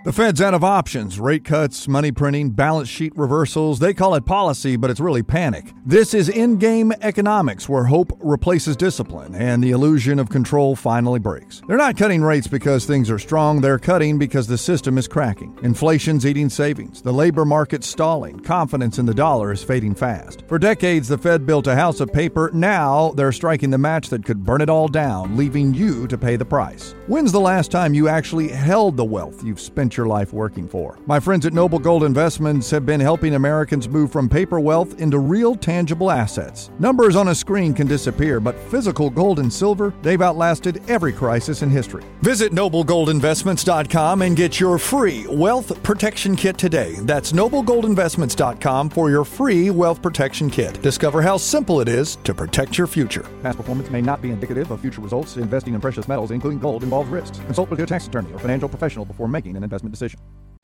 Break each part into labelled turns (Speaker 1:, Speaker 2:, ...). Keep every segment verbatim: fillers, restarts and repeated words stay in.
Speaker 1: The Fed's out of options. Rate cuts, money printing, balance sheet reversals. They call it policy, but it's really panic. This is in-game economics, where hope replaces discipline and the illusion of control finally breaks. They're not cutting rates because things are strong. They're cutting because the system is cracking. Inflation's eating savings. The labor market's stalling. Confidence in the dollar is fading fast. For decades, the Fed built a house of paper. Now they're striking the match that could burn it all down, leaving you to pay the price. When's the last time you actually held the wealth you've spent your life working for? My friends at Noble Gold Investments have been helping Americans move from paper wealth into real tangible assets. Numbers on a screen can disappear, but physical gold and silver, they've outlasted every crisis in history. Visit noble gold investments dot com and get your free wealth protection kit today. That's noble gold investments dot com for your free wealth protection kit. Discover how simple it is to protect your future. Past performance may not be indicative of future results. Investing in precious metals, including gold, involves risks. Consult with your tax attorney or financial professional before making an investment decision.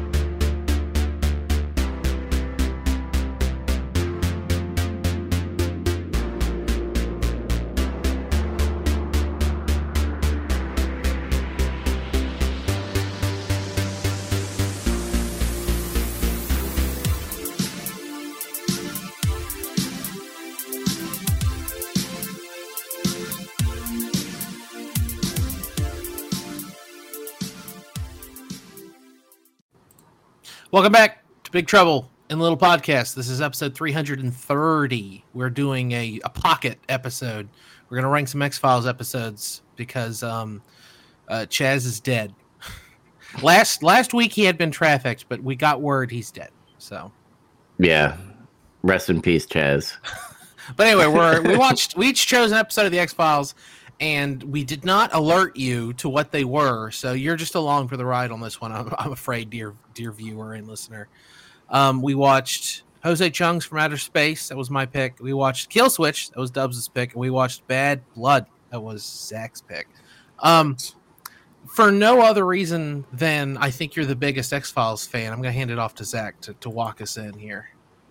Speaker 2: Welcome back to Big Trouble in Little Podcast. This is episode three hundred thirty. We're doing a, a pocket episode. We're going to rank some X-Files episodes because um, uh, Chaz is dead. last last week he had been trafficked, but we got word he's dead. So,
Speaker 3: yeah, rest in peace, Chaz.
Speaker 2: But anyway, we're we watched we each chose an episode of the X-Files, and we did not alert you to what they were, so you're just along for the ride on this one. I'm, I'm afraid, dear dear viewer and listener. Um, we watched Jose Chung's From Outer Space. That was my pick. We watched Kill Switch. That was Dubs' pick. And we watched Bad Blood. That was Zach's pick. Um, for no other reason than I think you're the biggest X-Files fan, I'm going to hand it off to Zach to, to walk us in here.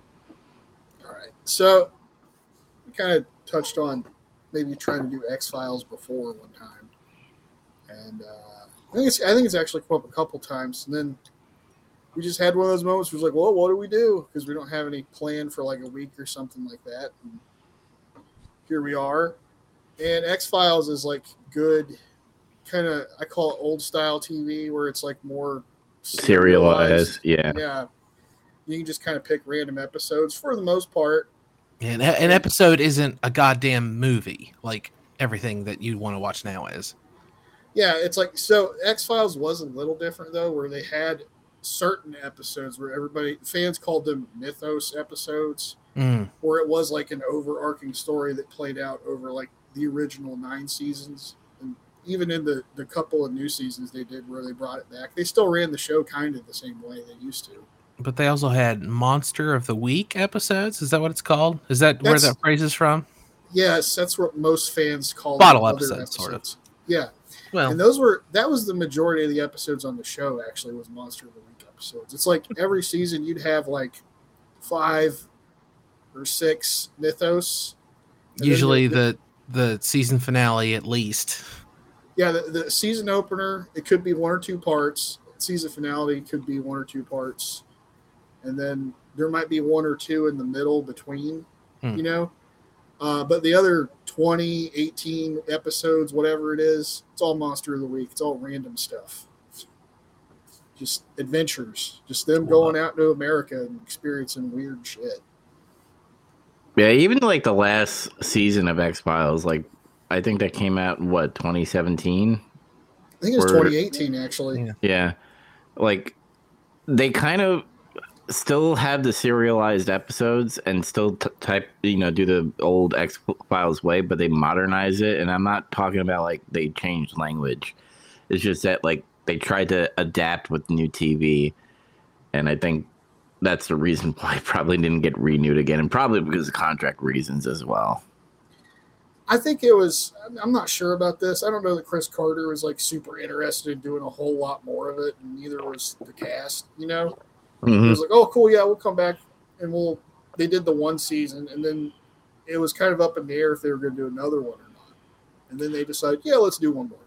Speaker 4: All right. So we kind of touched on maybe trying to do X-Files before one time. And uh, I think it's I think it's actually come up a couple times. And then we just had one of those moments where it's like, well, what do we do? Because we don't have any plan for like a week or something like that. And here we are. And X-Files is like good, kind of, I call it old style T V, where it's like more
Speaker 3: serialized. serialized yeah.
Speaker 4: Yeah. You can just kind of pick random episodes for the most part.
Speaker 2: Yeah, an episode isn't a goddamn movie like everything that you want to watch now is.
Speaker 4: Yeah, it's like, so X-Files was a little different, though, where they had certain episodes where everybody, fans called them mythos episodes,
Speaker 2: mm.
Speaker 4: where it was like an overarching story that played out over like the original nine seasons. And even in the, the couple of new seasons they did where they brought it back, they still ran the show kind of the same way they used to.
Speaker 2: But they also had Monster of the Week episodes. Is that what it's called? Is that
Speaker 4: that's,
Speaker 2: where that phrase is from?
Speaker 4: Yes, that's what most fans call
Speaker 2: bottle episodes, episodes, sort of.
Speaker 4: Yeah.
Speaker 2: Well,
Speaker 4: and those were that was the majority of the episodes on the show. Actually, was Monster of the Week episodes. It's like every season you'd have like five or six mythos.
Speaker 2: Usually the, the the season finale, at least.
Speaker 4: Yeah, the, the season opener, it could be one or two parts. Season finale could be one or two parts. And then there might be one or two in the middle between,
Speaker 2: hmm.
Speaker 4: you know. Uh, but the other twenty, eighteen episodes, whatever it is, it's all Monster of the Week. It's all random stuff. Just adventures. Just them going out to America and experiencing weird shit.
Speaker 3: Yeah, even like the last season of X-Files, like I think that came out, what, twenty seventeen?
Speaker 4: I think it was or, twenty eighteen, actually.
Speaker 3: Yeah. yeah. Like, they kind of still have the serialized episodes and still t- type, you know, do the old X-Files way, but they modernize it. And I'm not talking about like they changed language. It's just that like they tried to adapt with new T V. And I think that's the reason why it probably didn't get renewed again. And probably because of contract reasons as well.
Speaker 4: I think it was, I'm not sure about this. I don't know that Chris Carter was like super interested in doing a whole lot more of it. And neither was the cast, you know?
Speaker 3: Mm-hmm.
Speaker 4: It was like, oh, cool, yeah, we'll come back and we'll. They did the one season, and then it was kind of up in the air if they were going to do another one or not. And then they decided, yeah, let's do one more.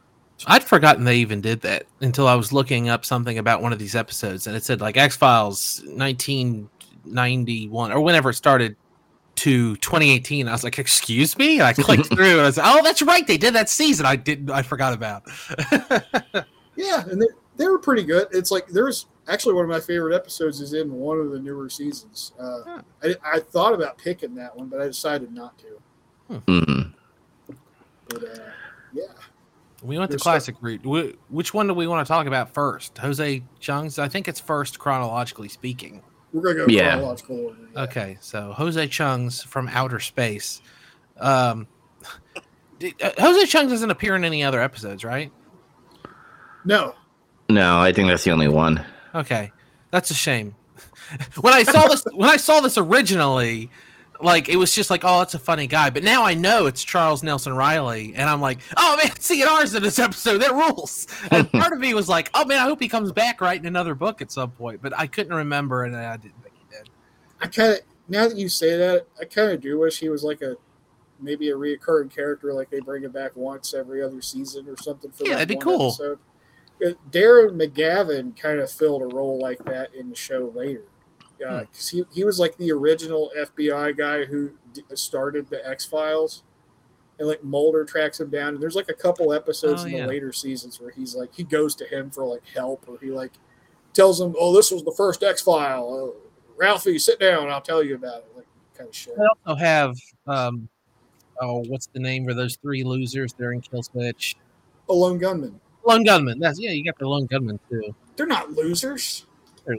Speaker 2: I'd forgotten they even did that until I was looking up something about one of these episodes, and it said like X-Files nineteen ninety-one or whenever it started to twenty eighteen. I was like, excuse me? And I clicked through and I was like, oh, that's right. They did that season. I didn't, I forgot about.
Speaker 4: Yeah. And they, they were pretty good. It's like, there's actually one of my favorite episodes is in one of the newer seasons. Uh, huh. I, I thought about picking that one, but I decided not to.
Speaker 3: Mm-hmm.
Speaker 4: But, uh, yeah.
Speaker 2: We went the classic route. Which one do we want to talk about first? Jose Chung's? I think it's first chronologically speaking.
Speaker 4: We're going to go
Speaker 3: yeah.
Speaker 4: chronological order. Yeah.
Speaker 2: Okay, so Jose Chung's from Outer Space. Um, did, uh, Jose Chung doesn't appear in any other episodes, right?
Speaker 4: No.
Speaker 3: No, I think that's the only one.
Speaker 2: Okay, that's a shame. when I saw this, when I saw this originally, like it was just like, oh, that's a funny guy. But now I know it's Charles Nelson Riley, and I'm like, oh man, C N R's in this episode. That rules. And part of me was like, oh man, I hope he comes back writing another book at some point. But I couldn't remember, and I didn't think he did.
Speaker 4: I kind of now that you say that, I kind of do wish he was like a maybe a reoccurring character, like they bring him back once every other season or something. For
Speaker 2: yeah,
Speaker 4: that
Speaker 2: that'd be
Speaker 4: one
Speaker 2: cool.
Speaker 4: Episode. Darren McGavin kind of filled a role like that in the show later. Uh,
Speaker 2: Hmm.
Speaker 4: cause he, he was like the original F B I guy who d- started the X-Files, and like Mulder tracks him down. And there's like a couple episodes
Speaker 2: Oh,
Speaker 4: in
Speaker 2: yeah.
Speaker 4: the later seasons where he's like, he goes to him for like help, or he like tells him, oh, this was the first X-File. Uh, Ralphie, sit down. I'll tell you about it. Like kind of shit.
Speaker 2: I also have, um, oh, what's the name for those three losers? They're in Kill Switch.
Speaker 4: A lone gunman.
Speaker 2: Lone Gunman. That's yeah, you got the Lone Gunman too.
Speaker 4: They're not losers.
Speaker 2: They're-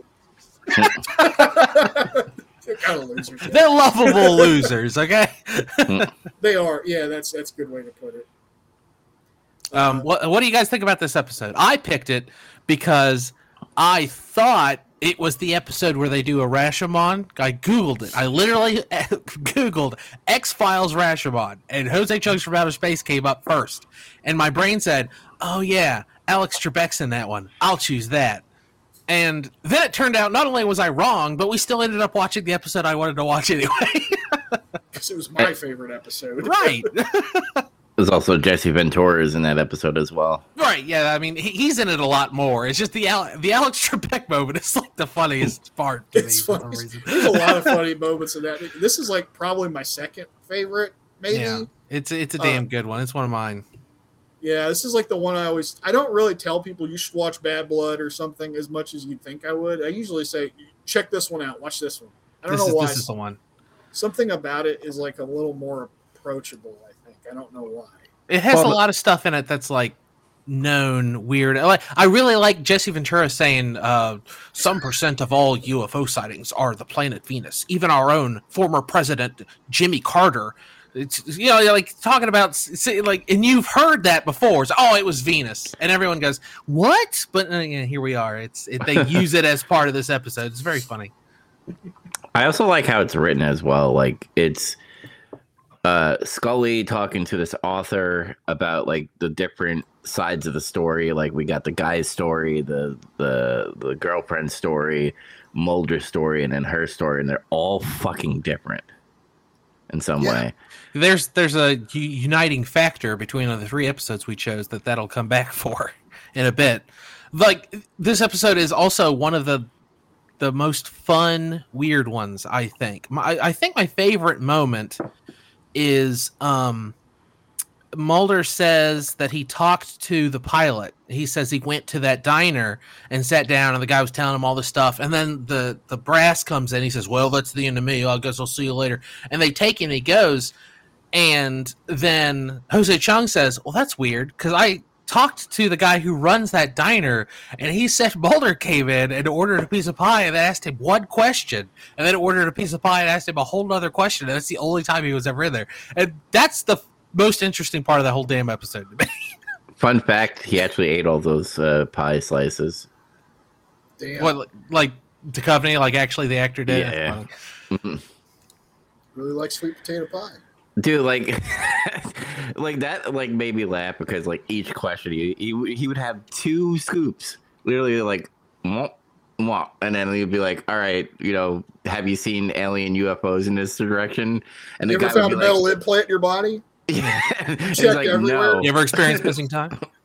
Speaker 4: They're kind of losers. Yeah.
Speaker 2: They're lovable losers. Okay.
Speaker 4: They are. Yeah, that's that's a good way to put it.
Speaker 2: Um, what what do you guys think about this episode? I picked it because I thought it was the episode where they do a Rashomon. I googled it. I literally googled X-Files Rashomon, and Jose Chung's from Outer Space came up first. And my brain said, "Oh yeah, Alex Trebek's in that one. I'll choose that." And then it turned out not only was I wrong, but we still ended up watching the episode I wanted to watch anyway.
Speaker 4: Because it was my favorite episode.
Speaker 2: Right.
Speaker 3: There's also Jesse Ventura is in that episode as well.
Speaker 2: Right, yeah. I mean, he, he's in it a lot more. It's just the Al- the Alex Trebek moment is like the funniest part to
Speaker 4: It's
Speaker 2: me for
Speaker 4: funny.
Speaker 2: some reason.
Speaker 4: There's a lot of funny moments in that. This is like probably my second favorite, maybe.
Speaker 2: Yeah,
Speaker 4: Yeah.
Speaker 2: it's it's a damn
Speaker 4: Uh,
Speaker 2: good one. It's one of mine.
Speaker 4: This is like the one I always. I don't really tell people you should watch Bad Blood or something as much as you'd think I would. I usually say, check this one out. Watch this one. I don't
Speaker 2: This
Speaker 4: know
Speaker 2: is
Speaker 4: why.
Speaker 2: this is the one.
Speaker 4: Something about it is like a little more approachable. I think. I don't know why.
Speaker 2: It has
Speaker 3: Well,
Speaker 2: a lot of stuff in it that's like known weird. Like I really like Jesse Ventura saying uh, some percent of all U F O sightings are the planet Venus. Even our own former president Jimmy Carter. It's, you know, like talking about see, like, and you've heard that before. It's, oh, it was Venus, and everyone goes, "What?" But uh, yeah, here we are. It's it, they use it as part of this episode. It's very funny.
Speaker 3: I also like how it's written as well. Like it's uh, Scully talking to this author about like the different sides of the story. Like we got the guy's story, the the the girlfriend story, Mulder's story, and then her story, and they're all fucking different in some
Speaker 4: Yeah.
Speaker 3: way.
Speaker 2: There's there's a u- uniting factor between the three episodes we chose that that'll come back for in a bit. Like this episode is also one of the the most fun weird ones. I think. My, I think my favorite moment is um, Mulder says that he talked to the pilot. He says he went to that diner and sat down, and the guy was telling him all this stuff. And then the the brass comes in. He says, "Well, that's the end of me. I guess I'll see you later." And they take him. He goes. And then Jose Chung says, well, that's weird because I talked to the guy who runs that diner and he said Mulder came in and ordered a piece of pie and asked him one question and then ordered a piece of pie and asked him a whole other question. And that's the only time he was ever in there. And that's the f- most interesting part of that whole damn episode to me.
Speaker 3: Fun fact: he actually ate all those uh, pie slices.
Speaker 4: Damn.
Speaker 2: What, like Duchovny, like actually the actor did?
Speaker 3: Yeah.
Speaker 2: That's
Speaker 4: Really like sweet potato pie.
Speaker 3: Dude, like, like that, like made me laugh because like each question he he, he would have two scoops, literally like, mwah, mwah, and then he'd be like, "All right, you know, have you seen alien U F Os in this direction?" And
Speaker 4: You
Speaker 3: the
Speaker 4: ever
Speaker 3: guy
Speaker 4: found a
Speaker 3: would be
Speaker 4: metal
Speaker 3: like,
Speaker 4: implant in your body?
Speaker 3: yeah. He's
Speaker 4: Checked
Speaker 3: like,
Speaker 4: everywhere.
Speaker 3: no.
Speaker 2: You ever experienced missing time?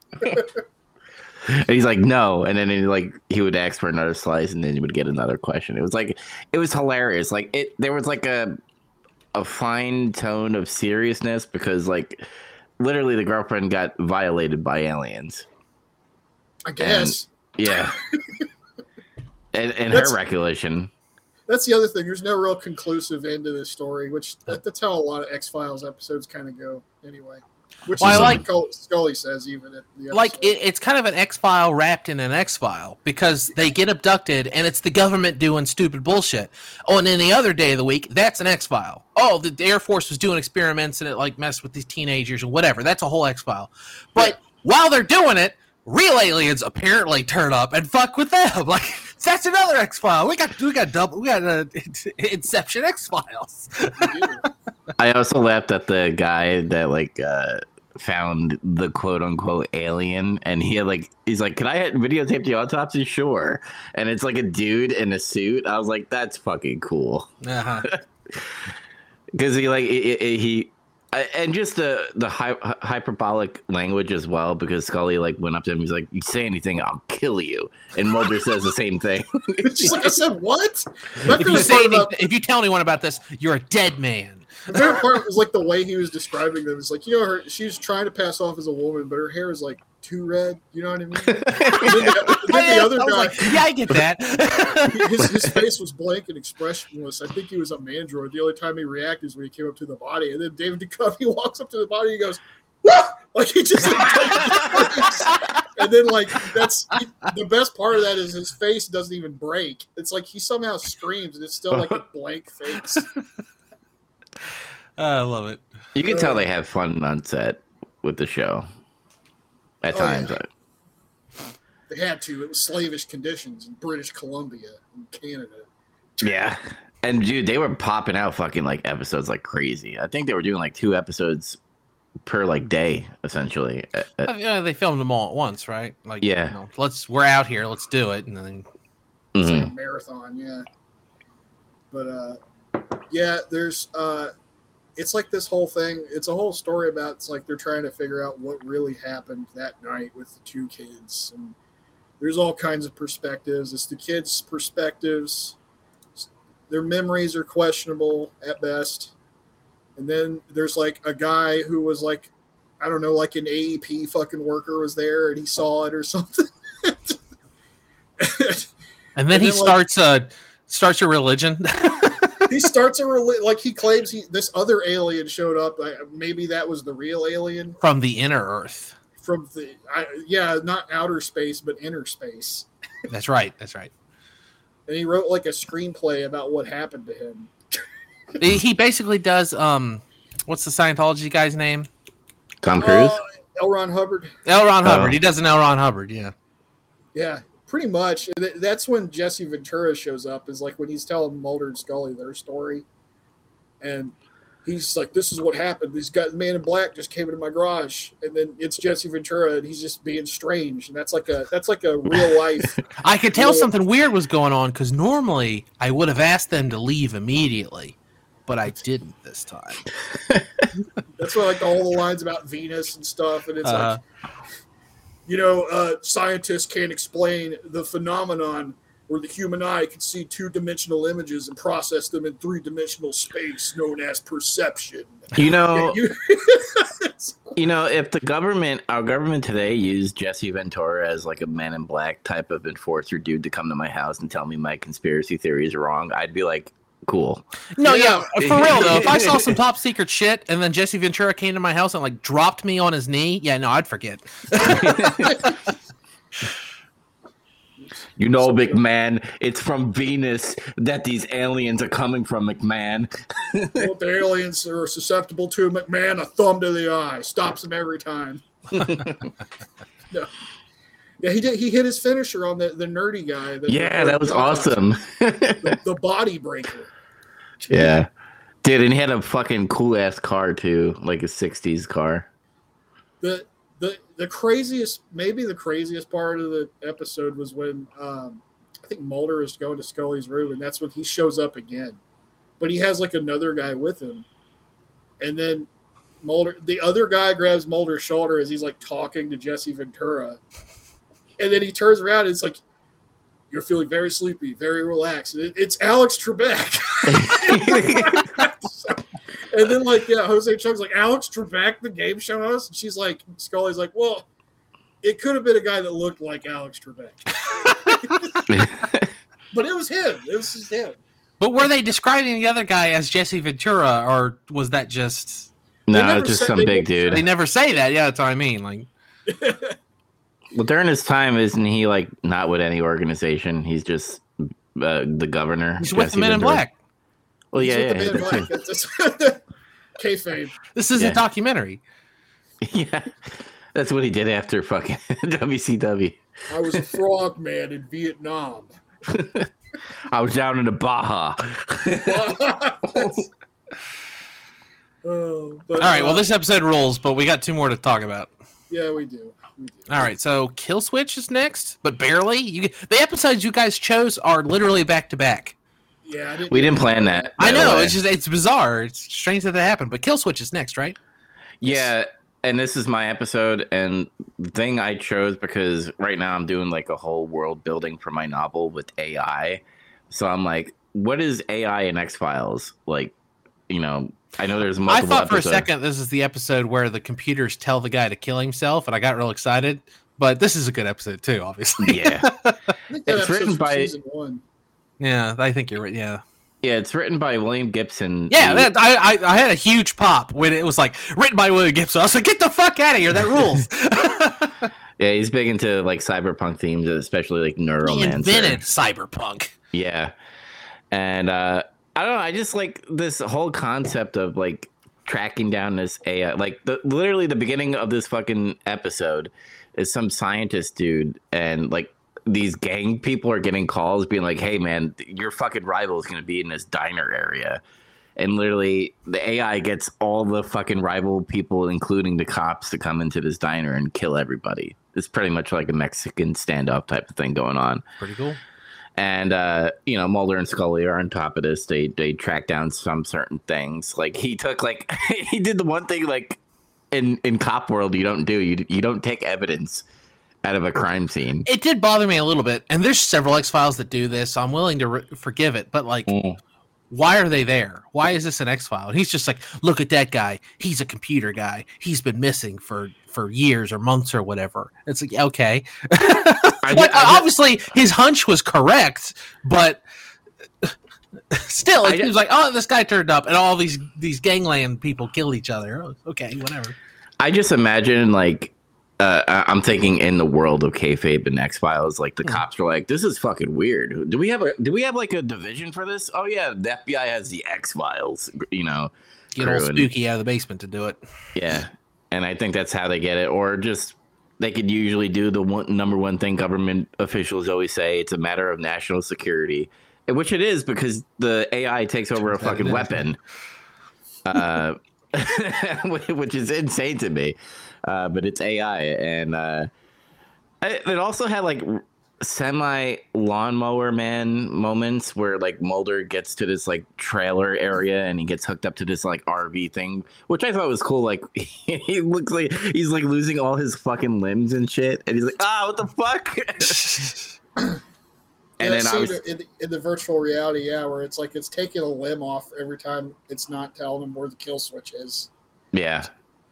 Speaker 3: And he's like, no. And then he, like he would ask for another slice, and then he would get another question. It was like, it was hilarious. Like it, there was like a a fine tone of seriousness because like literally the girlfriend got violated by aliens.
Speaker 4: I guess.
Speaker 3: And, yeah. and and
Speaker 4: That's-
Speaker 3: her recollection.
Speaker 4: That's the other thing. There's no real conclusive end to this story, which that, that's how a lot of X-Files episodes kind of go anyway. Which
Speaker 2: Well,
Speaker 4: is
Speaker 2: I like-
Speaker 4: what Scully says even at the episode.
Speaker 2: Like it, it's kind of an X file wrapped in an X file because they get abducted and it's the government doing stupid bullshit. Oh, and then the other day of the week, that's an X file. Oh, the, the Air Force was doing experiments and it like messed with these teenagers and whatever. That's a whole X file. But
Speaker 4: Yeah.
Speaker 2: while they're doing it, real aliens apparently turn up and fuck with them. Like that's another X file. We got we got double we got uh, Inception X Files.
Speaker 3: I also laughed at the guy that like uh, found the quote unquote alien, and he had like he's like, "Can I videotape the autopsy?" Sure. And it's like a dude in a suit. I was like, "That's fucking cool,"
Speaker 2: Uh-huh.
Speaker 3: because he like it, it, he. I- And just the the hy- hyperbolic language as well, because Scully like went up to him. He's like, "You say anything, I'll kill you." And Mulder says the same thing.
Speaker 4: She's like, I said, what? My
Speaker 2: If you,
Speaker 4: favorite
Speaker 2: say
Speaker 4: part
Speaker 2: any,
Speaker 4: about
Speaker 2: if you tell anyone about this, you're a dead man.
Speaker 4: the favorite part was like the way he was describing them. It's like, you know, her she's trying to pass off as a woman, but her hair is like too red. You know what I mean? And then the, then the other
Speaker 2: I was
Speaker 4: guy,
Speaker 2: like, yeah, I get that.
Speaker 4: his, his face was blank and expressionless. I think he was a mandroid. The only time he reacted is when he came up to the body. And then David Duchovny walks up to the body and he goes, "What?" Like he just like, and then like that's the best part of that is his face doesn't even break. It's like he somehow screams and it's still like a blank face.
Speaker 2: I love it.
Speaker 3: You can tell they have fun on set with the show. At
Speaker 4: Oh,
Speaker 3: times,
Speaker 4: yeah. They had to. It was slavish conditions in British Columbia and Canada.
Speaker 3: yeah. And dude, they were popping out fucking like episodes like crazy. I think they were doing like two episodes per like day, essentially. Uh, uh,
Speaker 2: Uh, yeah, they filmed them all at once, right? Like,
Speaker 3: Yeah.
Speaker 2: you know, let's we're out here, let's do it, and then
Speaker 4: It's like
Speaker 3: mhm.
Speaker 4: a marathon, yeah. But uh, yeah, there's uh, it's like this whole thing. It's a whole story about. It's like they're trying to figure out what really happened that night with the two kids, and there's all kinds of perspectives. It's the kids' perspectives. Their memories are questionable at best. And then there's like a guy who was like, I don't know, like an A E P fucking worker was there and he saw it or something.
Speaker 2: and then
Speaker 4: And
Speaker 2: he
Speaker 4: then, like-
Speaker 2: starts uh starts a religion.
Speaker 4: He starts a reli- like he claims he this other alien showed up. I, maybe that was the real alien
Speaker 2: From the inner earth.
Speaker 4: from the I, yeah, not outer space but inner space.
Speaker 2: That's right. That's right.
Speaker 4: And he wrote like a screenplay about what happened to him.
Speaker 2: He he basically does um what's the Scientology guy's name?
Speaker 3: Tom Cruise.
Speaker 4: Uh, L. Ron Hubbard.
Speaker 2: L. Ron
Speaker 3: Oh.
Speaker 2: Hubbard. He does an L. Ron Hubbard, yeah.
Speaker 4: Yeah, pretty much. And th- That's when Jesse Ventura shows up. Is like when he's telling Mulder and Scully their story, and he's like, "This is what happened. These guys, man in black, just came into my garage." And then it's Jesse Ventura, and he's just being strange. And that's like a that's like a real life.
Speaker 2: I could tell
Speaker 4: Yeah.
Speaker 2: something weird was going on because normally I would have asked them to leave immediately, but I didn't this time.
Speaker 4: That's what like all the lines about Venus and stuff. And it's
Speaker 2: Uh,
Speaker 4: like, you know, uh, scientists can't explain the phenomenon where the human eye can see two-dimensional images and process them in three-dimensional space, known as perception.
Speaker 3: You know,
Speaker 4: You-
Speaker 3: you know, if the government, our government today, used Jesse Ventura as like a Man in Black type of enforcer dude to come to my house and tell me my conspiracy theories are wrong, I'd be like, cool.
Speaker 2: no,
Speaker 4: Yeah.
Speaker 2: yeah, for real though. If I saw some top secret shit and then Jesse Ventura came to my house and like dropped me on his knee, yeah, no, I'd forget.
Speaker 3: You know, McMahon, it's from Venus that these aliens are coming from, McMahon.
Speaker 4: Well, the aliens are susceptible to McMahon, a thumb to the eye. Stops him every time. No. Yeah, he did. He hit his finisher on the, the nerdy guy. the-
Speaker 3: Yeah,
Speaker 4: the-
Speaker 3: that was
Speaker 4: the-
Speaker 3: awesome.
Speaker 4: The, the body breaker.
Speaker 3: Yeah. Dude, and he had a fucking cool ass car too, like a sixties car.
Speaker 4: The the the craziest, maybe the craziest part of the episode was when um, I think Mulder is going to Scully's room, and that's when he shows up again. But he has like another guy with him, and then Mulder, the other guy grabs Mulder's shoulder as he's like talking to Jesse Ventura, and then he turns around and it's like, "You're feeling very sleepy, very relaxed." And it, it's Alex Trebek. And then like yeah, Jose Chung's like, "Alex Trebek, the game show host," and she's like, Scully's like, "Well, it could have been a guy that looked like Alex Trebek." But it was him. It was just him.
Speaker 2: But were they describing the other guy as Jesse Ventura, or was that just...
Speaker 3: No, it's just some big dude.
Speaker 2: They never say that. Yeah, that's what I mean. Like,
Speaker 3: well, during his time, isn't he like not with any organization? He's just uh, the governor.
Speaker 2: He's with the Men in Black.
Speaker 3: Well, yeah,
Speaker 4: He's
Speaker 3: yeah.
Speaker 4: with the Men in Black. That's just kayfabe.
Speaker 2: This is
Speaker 3: Yeah.
Speaker 2: a documentary.
Speaker 3: Yeah, that's what he did after fucking W C W.
Speaker 4: I was a frog man in Vietnam.
Speaker 3: I was down in the Baja.
Speaker 4: Oh, but,
Speaker 2: All right,
Speaker 4: uh,
Speaker 2: well, this episode rules, but we got two more to talk about.
Speaker 4: yeah, we do. We do.
Speaker 2: All right, so Kill Switch is next, but barely. You, the episodes you guys chose are literally back to back.
Speaker 4: Yeah, I didn't
Speaker 3: We didn't plan that.
Speaker 2: I
Speaker 3: by the
Speaker 2: know,
Speaker 3: way.
Speaker 2: it's just it's bizarre. It's strange that that happened, but Kill Switch is next, right?
Speaker 3: Yeah, and this is my episode, and the thing I chose because right now I'm doing like a whole world building for my novel with A I. So I'm like, what is A I in X-Files? Like, you know, I know there's
Speaker 2: I
Speaker 3: multiple
Speaker 2: thought for
Speaker 3: episodes.
Speaker 2: a second this is the episode where the computers tell the guy to kill himself, and I got real excited. But this is a good episode too, obviously.
Speaker 3: Yeah.
Speaker 4: I think that
Speaker 3: It's
Speaker 4: episode's
Speaker 3: written
Speaker 4: from
Speaker 3: by-
Speaker 4: season one.
Speaker 2: Yeah, I think you're right. Yeah.
Speaker 3: Yeah, it's written by William Gibson.
Speaker 2: Yeah,
Speaker 3: who-
Speaker 2: that, I, I I had a huge pop when it was like written by William Gibson. I was like, get the fuck out of here. That rules.
Speaker 3: yeah, he's big into like cyberpunk themes, especially like
Speaker 2: He
Speaker 3: Neuromancer.
Speaker 2: invented cyberpunk.
Speaker 3: Yeah. And uh I don't know, I just like this whole concept of like tracking down this A I. Like the literally the beginning of this fucking episode is some scientist dude and like these gang people are getting calls being like, "Hey man, your fucking rival is going to be in this diner area." And literally the A I gets all the fucking rival people, including the cops, to come into this diner and kill everybody. It's pretty much like a Mexican standoff type of thing going on.
Speaker 2: Pretty cool.
Speaker 3: And uh, you know, Mulder and Scully are on top of this. They they track down some certain things. Like he took like he did the one thing like in in cop world you don't do. You you don't take evidence out of a crime scene.
Speaker 2: It did bother me a little bit, and there's several X Files that do this. So I'm willing to re- forgive it, but like,
Speaker 3: Mm.
Speaker 2: why are they there? Why is this an X File? And he's just like, look at that guy. He's a computer guy. He's been missing for for years or months or whatever. It's like, okay,
Speaker 3: I,
Speaker 2: like,
Speaker 3: I-
Speaker 2: obviously his hunch was correct, but still,
Speaker 3: I-
Speaker 2: it was like, oh, this guy turned up, and all these these gangland people killed each other. Oh, okay, whatever.
Speaker 3: I just imagine like uh, I- I'm thinking in the world of kayfabe and X Files, like the
Speaker 2: Yeah.
Speaker 3: cops were like, "This is fucking weird. Do we have a do we have like a division for this? Oh yeah, the F B I has the X Files. You know,
Speaker 2: Get all
Speaker 3: crew and-
Speaker 2: spooky out of the basement to do it.
Speaker 3: Yeah, and I think that's how they get it, or just they could usually do the one number one thing government officials always say: it's a matter of national security, and which it is because the A I takes over a
Speaker 2: Turns out
Speaker 3: fucking
Speaker 2: it is.
Speaker 3: weapon, uh, which is insane to me. Uh, but it's A I, and uh, it it also had like semi lawnmower man moments where like Mulder gets to this like trailer area and he gets hooked up to this like R V thing, which I thought was cool. Like he looks like he's like losing all his fucking limbs and shit, and he's like, ah, what the fuck? and
Speaker 4: Yeah,
Speaker 3: then I
Speaker 4: scene
Speaker 3: was
Speaker 4: in, the, in the virtual reality, yeah, where it's like it's taking a limb off every time it's not telling them where the kill switch is.
Speaker 3: yeah.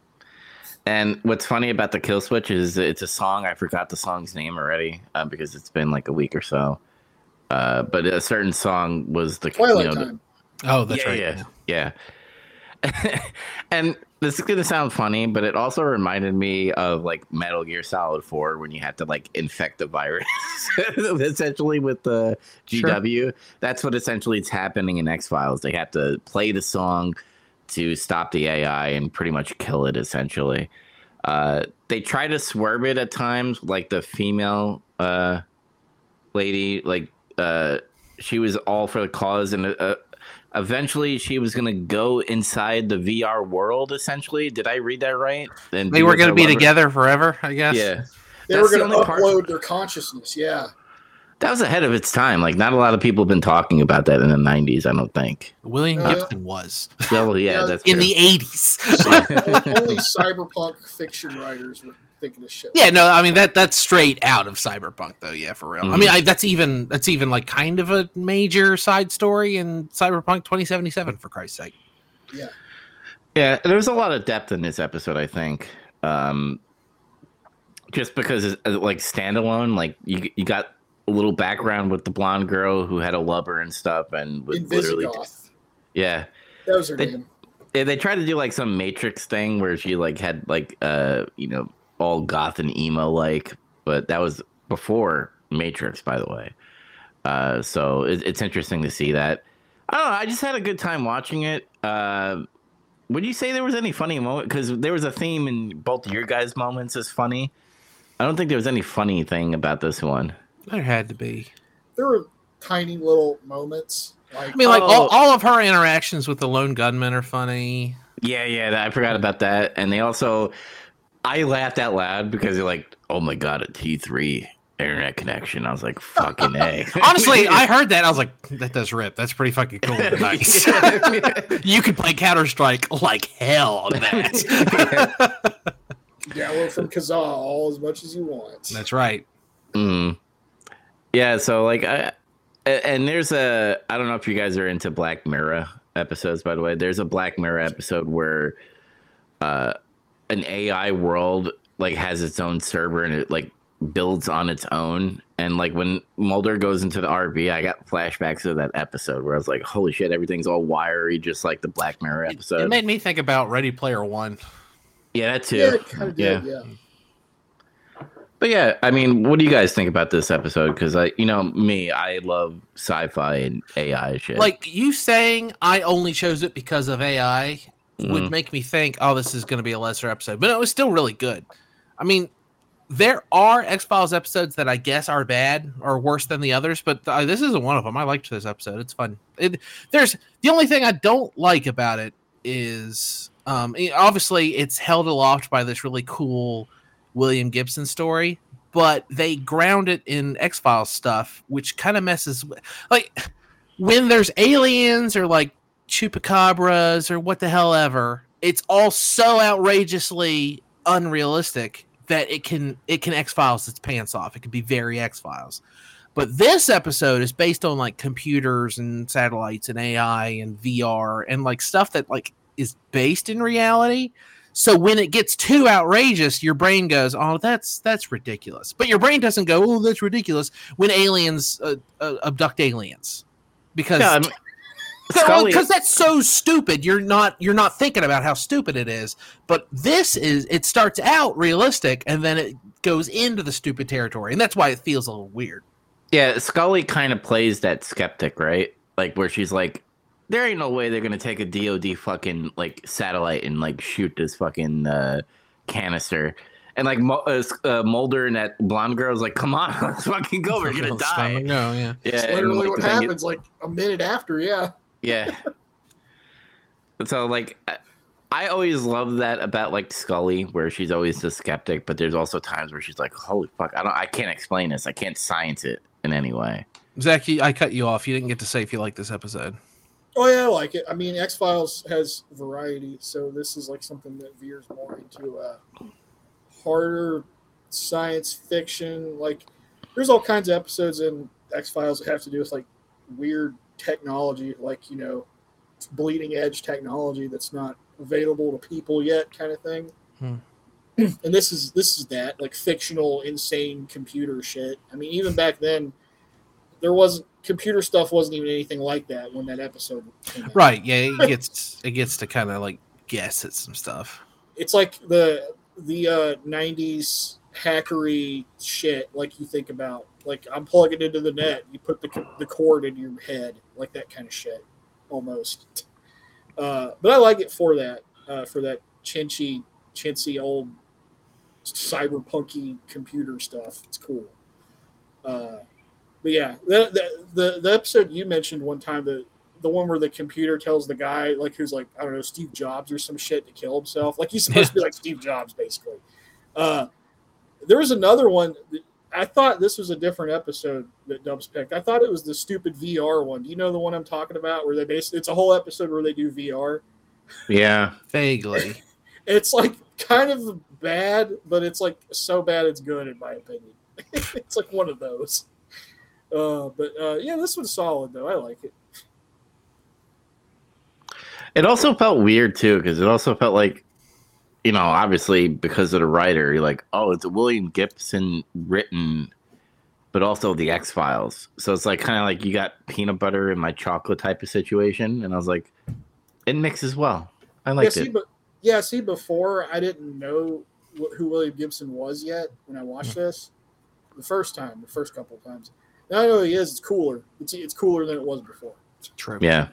Speaker 3: And what's funny about the kill switch is it's a song. I forgot the song's name already uh, because it's been like a week or so. Uh, but a certain song was the
Speaker 4: Twilight
Speaker 3: you know, the-
Speaker 4: Time.
Speaker 2: Oh, that's
Speaker 3: yeah,
Speaker 2: right.
Speaker 3: Yeah, yeah. And this is gonna sound funny, but it also reminded me of like Metal Gear Solid four when you had to like infect the virus, essentially with the G W. Sure. That's what essentially is happening in X Files. They have to play the song to stop the A I and pretty much kill it. Essentially, uh, they try to swerve it at times, like the female uh, lady, like uh, she was all for the cause and. Uh, Eventually, she was going to go inside the V R world, essentially. Did I read that right? And
Speaker 2: They were going to be together forever, I guess.
Speaker 3: Yeah.
Speaker 4: They
Speaker 3: That's
Speaker 4: were
Speaker 3: the
Speaker 4: going to
Speaker 3: only part-
Speaker 4: upload their consciousness, yeah.
Speaker 3: That was ahead of its time. Like, not a lot of people have been talking about that in the nineties, I don't think.
Speaker 2: William
Speaker 4: Uh,
Speaker 2: Gibson was
Speaker 3: Well, yeah,
Speaker 4: Yeah,
Speaker 3: that's
Speaker 2: in
Speaker 3: true.
Speaker 2: the eighties.
Speaker 4: Only cyberpunk fiction writers were thinking of shit.
Speaker 2: Yeah, no, I mean that that's straight out of Cyberpunk, though. Yeah, for real. I
Speaker 3: Mhm.
Speaker 2: mean, I, that's even that's even like kind of a major side story in Cyberpunk twenty seventy-seven, for Christ's sake.
Speaker 4: Yeah.
Speaker 3: Yeah, there was a lot of depth in this episode, I think. Um, just because it's uh, like standalone, like you you got a little background with the blonde girl who had a lover and stuff, and would literally,
Speaker 4: Invisigoth.
Speaker 3: yeah,
Speaker 4: That was her
Speaker 3: They-
Speaker 4: name.
Speaker 3: Yeah, they tried to do like some Matrix thing where she like had like uh you know all goth and emo like, but that was before Matrix, by the way. Uh, so it, it's interesting to see that. I don't know. I just had a good time watching it. Uh, would you say there was any funny moment? Because there was a theme in both of your guys' moments is funny. I don't think there was any funny thing about this one.
Speaker 2: There had to be.
Speaker 4: There were tiny little moments. Like,
Speaker 2: I mean, like
Speaker 3: Oh.
Speaker 2: all, all of her interactions with the lone gunman are funny.
Speaker 3: Yeah, yeah, that- I forgot about that. And they also, I laughed out loud because they're like, "Oh my god, a T three internet connection." I was like, "Fucking A."
Speaker 2: Honestly, I heard that. I was like, that does rip. That's pretty fucking cool. And nice. You could play Counter Strike like hell on that.
Speaker 4: download from Kazaa all as much as you want.
Speaker 2: That's right.
Speaker 3: Mm. Yeah, so like I and there's a I don't know if you guys are into Black Mirror episodes, by the way. There's a Black Mirror episode where uh an A I world like has its own server and it like builds on its own. And like when Mulder goes into the R V, I got flashbacks of that episode where I was like, holy shit, everything's all wiry, just like the Black Mirror episode.
Speaker 2: It made me think about Ready Player One.
Speaker 3: yeah, that too.
Speaker 4: Yeah, it kind of
Speaker 3: Yeah.
Speaker 4: did, yeah.
Speaker 3: But yeah, I mean, what do you guys think about this episode? Because I, you know, me, I love sci-fi and A I shit.
Speaker 2: Like you saying, I only chose it because of A I would
Speaker 3: Mhm.
Speaker 2: make me think, oh, this is going to be a lesser episode. But it was still really good. I mean, there are X-Files episodes that I guess are bad or worse than the others, but uh, this isn't one of them. I liked this episode. It's fun. It, there's the only thing I don't like about it is um, it- obviously it's held aloft by this really cool William Gibson story, but they ground it in X-Files stuff, which kind of messes with, like when there's aliens or like chupacabras or what the hell ever, it's all so outrageously unrealistic that it can it can X-Files its pants off. It can be very X-Files. But this episode is based on like computers and satellites and A I and V R and like stuff that like is based in reality. So when it gets too outrageous, your brain goes, "Oh, that's that's ridiculous." But your brain doesn't go, "Oh, that's ridiculous," when aliens uh, uh, abduct aliens, because
Speaker 3: yeah, I mean, Scully,
Speaker 2: because that's so stupid. You're not you're not thinking about how stupid it is. But this is it starts out realistic and then it goes into the stupid territory, and that's why it feels a little weird.
Speaker 3: yeah, Scully kind of plays that skeptic, right? Like where she's like, there ain't no way they're gonna take a D O D fucking like satellite and like shoot this fucking uh, canister. And like Mo- uh, uh, Mulder and that blonde girl is like, come on, let's fucking go, we're gonna die.
Speaker 2: No, yeah.
Speaker 3: Yeah,
Speaker 4: It's
Speaker 3: and,
Speaker 4: literally
Speaker 3: like,
Speaker 4: what
Speaker 3: the thing is-
Speaker 4: happens like a minute after, yeah.
Speaker 3: Yeah. So like I- I always love that about like Scully, where she's always the skeptic, but there's also times where she's like, holy fuck, I don't I can't explain this. I can't science it in any way.
Speaker 2: Zach, you- I cut you off. You didn't get to say if you like this episode.
Speaker 4: Oh yeah, I like it. I mean, X Files has variety, so this is like something that veers more into uh, harder science fiction. Like, there's all kinds of episodes in X Files that have to do with like weird technology, like you know, bleeding edge technology that's not available to people yet, kind of thing.
Speaker 2: Hmm.
Speaker 4: And this is this is that like fictional, insane computer shit. I mean, even back then, there wasn't computer stuff wasn't even anything like that when that episode came out.
Speaker 2: Right? Yeah, it gets it gets to kind of like guess at some stuff.
Speaker 4: It's like the the uh, nineties hackery shit, like you think about. Like I'm plugging into the net, you put the the cord in your head, like that kind of shit, almost. Uh, but I like it for that, uh, for that chinchy, chintzy old cyberpunky computer stuff. It's cool. Uh, but yeah, the, the the the episode you mentioned one time, the the one where the computer tells the guy like who's like I don't know Steve Jobs or some shit to kill himself. Like he's supposed to be like Steve Jobs basically. Uh, there was another one. I thought this was a different episode that Dubs picked. I thought it was the stupid V R one. Do you know the one I'm talking about? Where they basically it's a whole episode where they do V R.
Speaker 3: Yeah,
Speaker 2: Vaguely.
Speaker 4: It's like kind of bad, but it's like so bad it's good in my opinion. It's like one of those. Uh, but uh, yeah, this one's solid though. I like it.
Speaker 3: it also felt weird too because it also felt like, you know, obviously because of the writer, you're like, oh, it's a William Gibson written, but also the X-Files. So it's like kind of like you got peanut butter in my chocolate type of situation, and I was like, it mixes well. I liked
Speaker 4: yeah, see,
Speaker 3: it.
Speaker 4: But, yeah, see, before I didn't know wh- who William Gibson was yet when I watched this. The first time, the first couple of times. Now I know who he is. It's cooler. It's it's cooler than it was before.
Speaker 2: True.
Speaker 3: Yeah.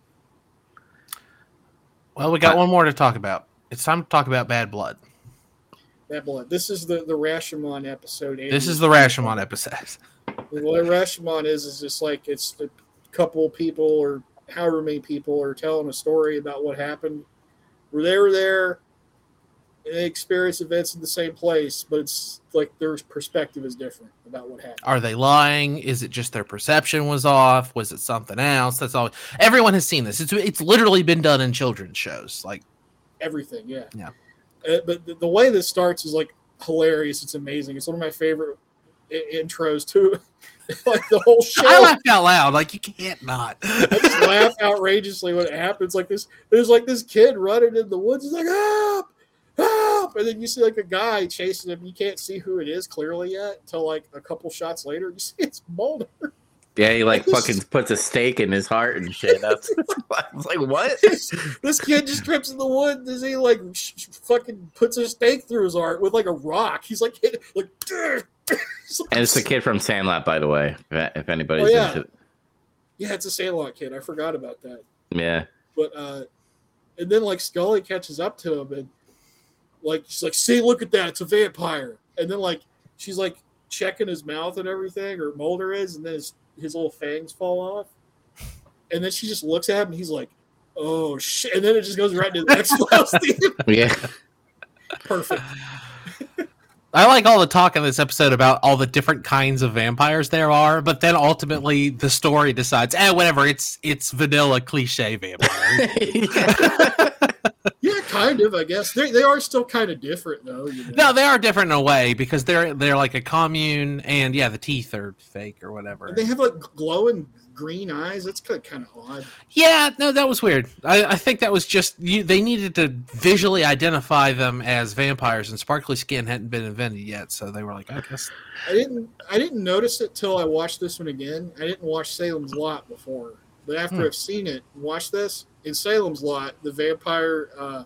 Speaker 2: Well, we got
Speaker 3: I-
Speaker 2: one more to talk about. It's time to talk about Bad Blood.
Speaker 4: That blood. This is the the Rashomon episode.
Speaker 2: This is the Rashomon episode.
Speaker 4: What Rashomon is is just like it's a couple people or however many people are telling a story about what happened. Where they were there, and they experience events in the same place, but it's like their perspective is different about what happened.
Speaker 2: Are they lying? Is it just their perception was off? Was it something else? That's all. Everyone has seen this. It's it's literally been done in children's shows. Like
Speaker 4: Everything, yeah.
Speaker 2: Yeah.
Speaker 4: Uh, but the, the way this starts is like hilarious. It's amazing. It's one of my favorite I- intros to like the whole show.
Speaker 2: I laughed out loud. Like you can't not.
Speaker 4: I just laugh outrageously when it happens. Like this, there's like this kid running in the woods. He's like, help, help. And then you see like a guy chasing him. You can't see who it is clearly yet until like a couple shots later. You see it's Mulder.
Speaker 3: Yeah, he like fucking puts a stake in his heart and shit. That's, I was like, what?
Speaker 4: This kid just trips in the woods and he like sh- sh- fucking puts a stake through his heart with like a rock. He's like, hit, like,
Speaker 3: And it's the kid from Sandlot, by the way, if, if anybody's
Speaker 4: Oh, yeah.
Speaker 3: into it.
Speaker 4: yeah, it's a Sandlot kid. I forgot about that.
Speaker 3: Yeah.
Speaker 4: But uh, and then like Scully catches up to him and like she's like, see, look at that, it's a vampire. And then like she's like checking his mouth and everything, or Mulder is, and then his, his little fangs fall off. And then she just looks at him and he's like, oh shit. And then it just goes right into the X-Files theme.
Speaker 3: Yeah.
Speaker 4: Perfect.
Speaker 2: I like all the talk in this episode about all the different kinds of vampires there are, but then ultimately the story decides, eh, whatever, it's it's vanilla cliche vampire.
Speaker 4: Yeah, kind of, I guess. They they are still kind of different though. You know?
Speaker 2: No, they are different in a way because they're they're like a commune, and yeah, the teeth are fake or whatever.
Speaker 4: They have like glowing green eyes. That's kind of, kind of odd.
Speaker 2: Yeah, no, that was weird. I, I think that was just you, they needed to visually identify them as vampires, and sparkly skin hadn't been invented yet, so they were like, I guess.
Speaker 4: I didn't I didn't notice it till I watched this one again. I didn't watch Salem's Lot before, but after
Speaker 2: Hmm.
Speaker 4: I've seen it and watched this in Salem's Lot, the vampire, uh,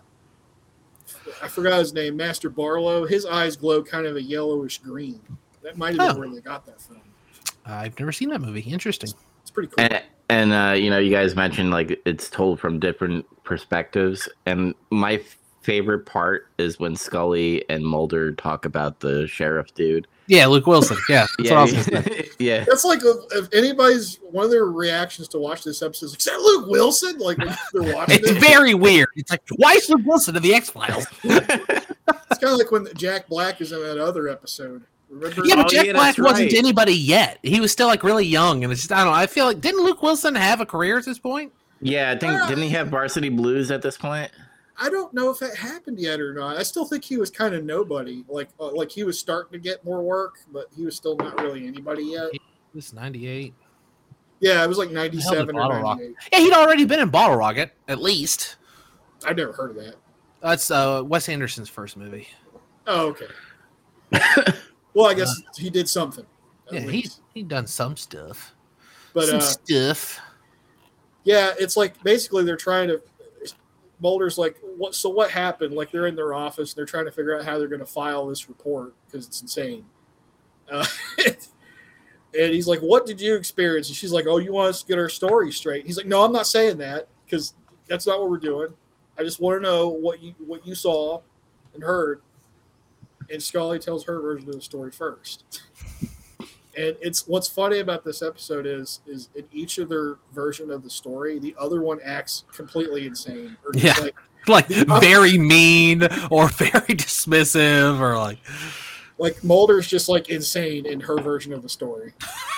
Speaker 4: I forgot his name, Master Barlow. His eyes glow kind of a yellowish green. That might have been
Speaker 2: Oh.
Speaker 4: where they got that from.
Speaker 2: I've never seen that movie. Interesting.
Speaker 4: It's pretty cool.
Speaker 3: And, and uh, you know, you guys mentioned like it's told from different perspectives, and my f- favorite part is when Scully and Mulder talk about the sheriff dude.
Speaker 2: Yeah, Luke Wilson. Yeah, that's what I was gonna say.
Speaker 3: Yeah.
Speaker 4: That's like if, if anybody's one of their reactions to watch this episode is like, is that Luke Wilson? Like when they're watching
Speaker 2: It's
Speaker 4: it.
Speaker 2: very weird. It's like, why is Luke Wilson in the X Files?
Speaker 4: It's kind of like when Jack Black is in that other episode. Remember?
Speaker 2: Yeah, but
Speaker 3: Oh,
Speaker 2: Jack
Speaker 3: yeah,
Speaker 2: Black
Speaker 3: that's
Speaker 2: wasn't
Speaker 3: right.
Speaker 2: anybody yet. He was still like really young, and it's just I don't know. I feel like didn't Luke Wilson have a career at this point?
Speaker 3: Yeah, I think
Speaker 4: Uh,
Speaker 3: didn't he have Varsity Blues at this point?
Speaker 4: I don't know if that happened yet or not. I still think he was kind of nobody. Like uh, like he was starting to get more work, but he was still not really anybody yet.
Speaker 2: This is ninety-eight.
Speaker 4: Yeah, it was like ninety-seven
Speaker 2: Bottle
Speaker 4: or
Speaker 2: Rock-
Speaker 4: ninety-eight.
Speaker 2: Yeah, he'd already been in Bottle Rocket, at least.
Speaker 4: I've never heard of that.
Speaker 2: That's uh, Wes Anderson's first movie.
Speaker 4: Oh, okay. Well, I guess he did something. at
Speaker 2: Yeah, he
Speaker 4: least.
Speaker 2: he done some stuff.
Speaker 4: But
Speaker 2: some
Speaker 4: uh,
Speaker 2: stuff.
Speaker 4: yeah, it's like basically they're trying to. Mulder's like, what? So what happened? Like they're in their office, and they're trying to figure out how they're going to file this report because it's insane. Uh, and he's like, "What did you experience?" And she's like, "Oh, you want us to get our story straight?" He's like, "No, I'm not saying that because that's not what we're doing. I just want to know what you what you saw and heard." And Scully tells her version of the story first. And it's what's funny about this episode is is in each of their version of the story, the other one acts completely insane or just
Speaker 2: Yeah.
Speaker 4: like
Speaker 2: Like
Speaker 4: the-
Speaker 2: very mean or very dismissive or like
Speaker 4: like Mulder's just like insane in her version of the story.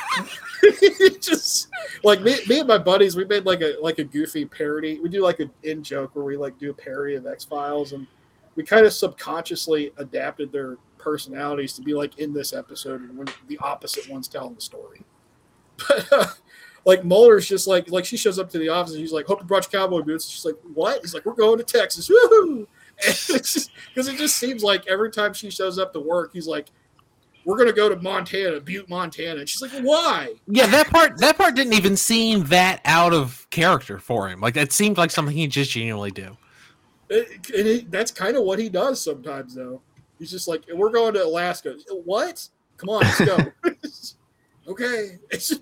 Speaker 4: Just like me, me and my buddies, we made like a like a goofy parody. We do like an in joke where we like do a parody of X-Files, and we kind of subconsciously adapted their personalities to be like in this episode, and when the opposite one's telling the story. But uh, like Mulder's just like like she shows up to the office and she's like, "Hope you brought your cowboy boots." She's like, "What?" He's like, "We're going to Texas." Woohoo! Because it just seems like every time she shows up to work, he's like, "We're gonna go to Montana, Butte, Montana." And she's like, "Why?"
Speaker 2: Yeah, that part that part didn't even seem that out of character for him. Like, it seemed like something he just genuinely do.
Speaker 4: It, and it, that's kind of what he does sometimes, though. He's just like, "We're going to Alaska." What? Come on, let's go. Okay.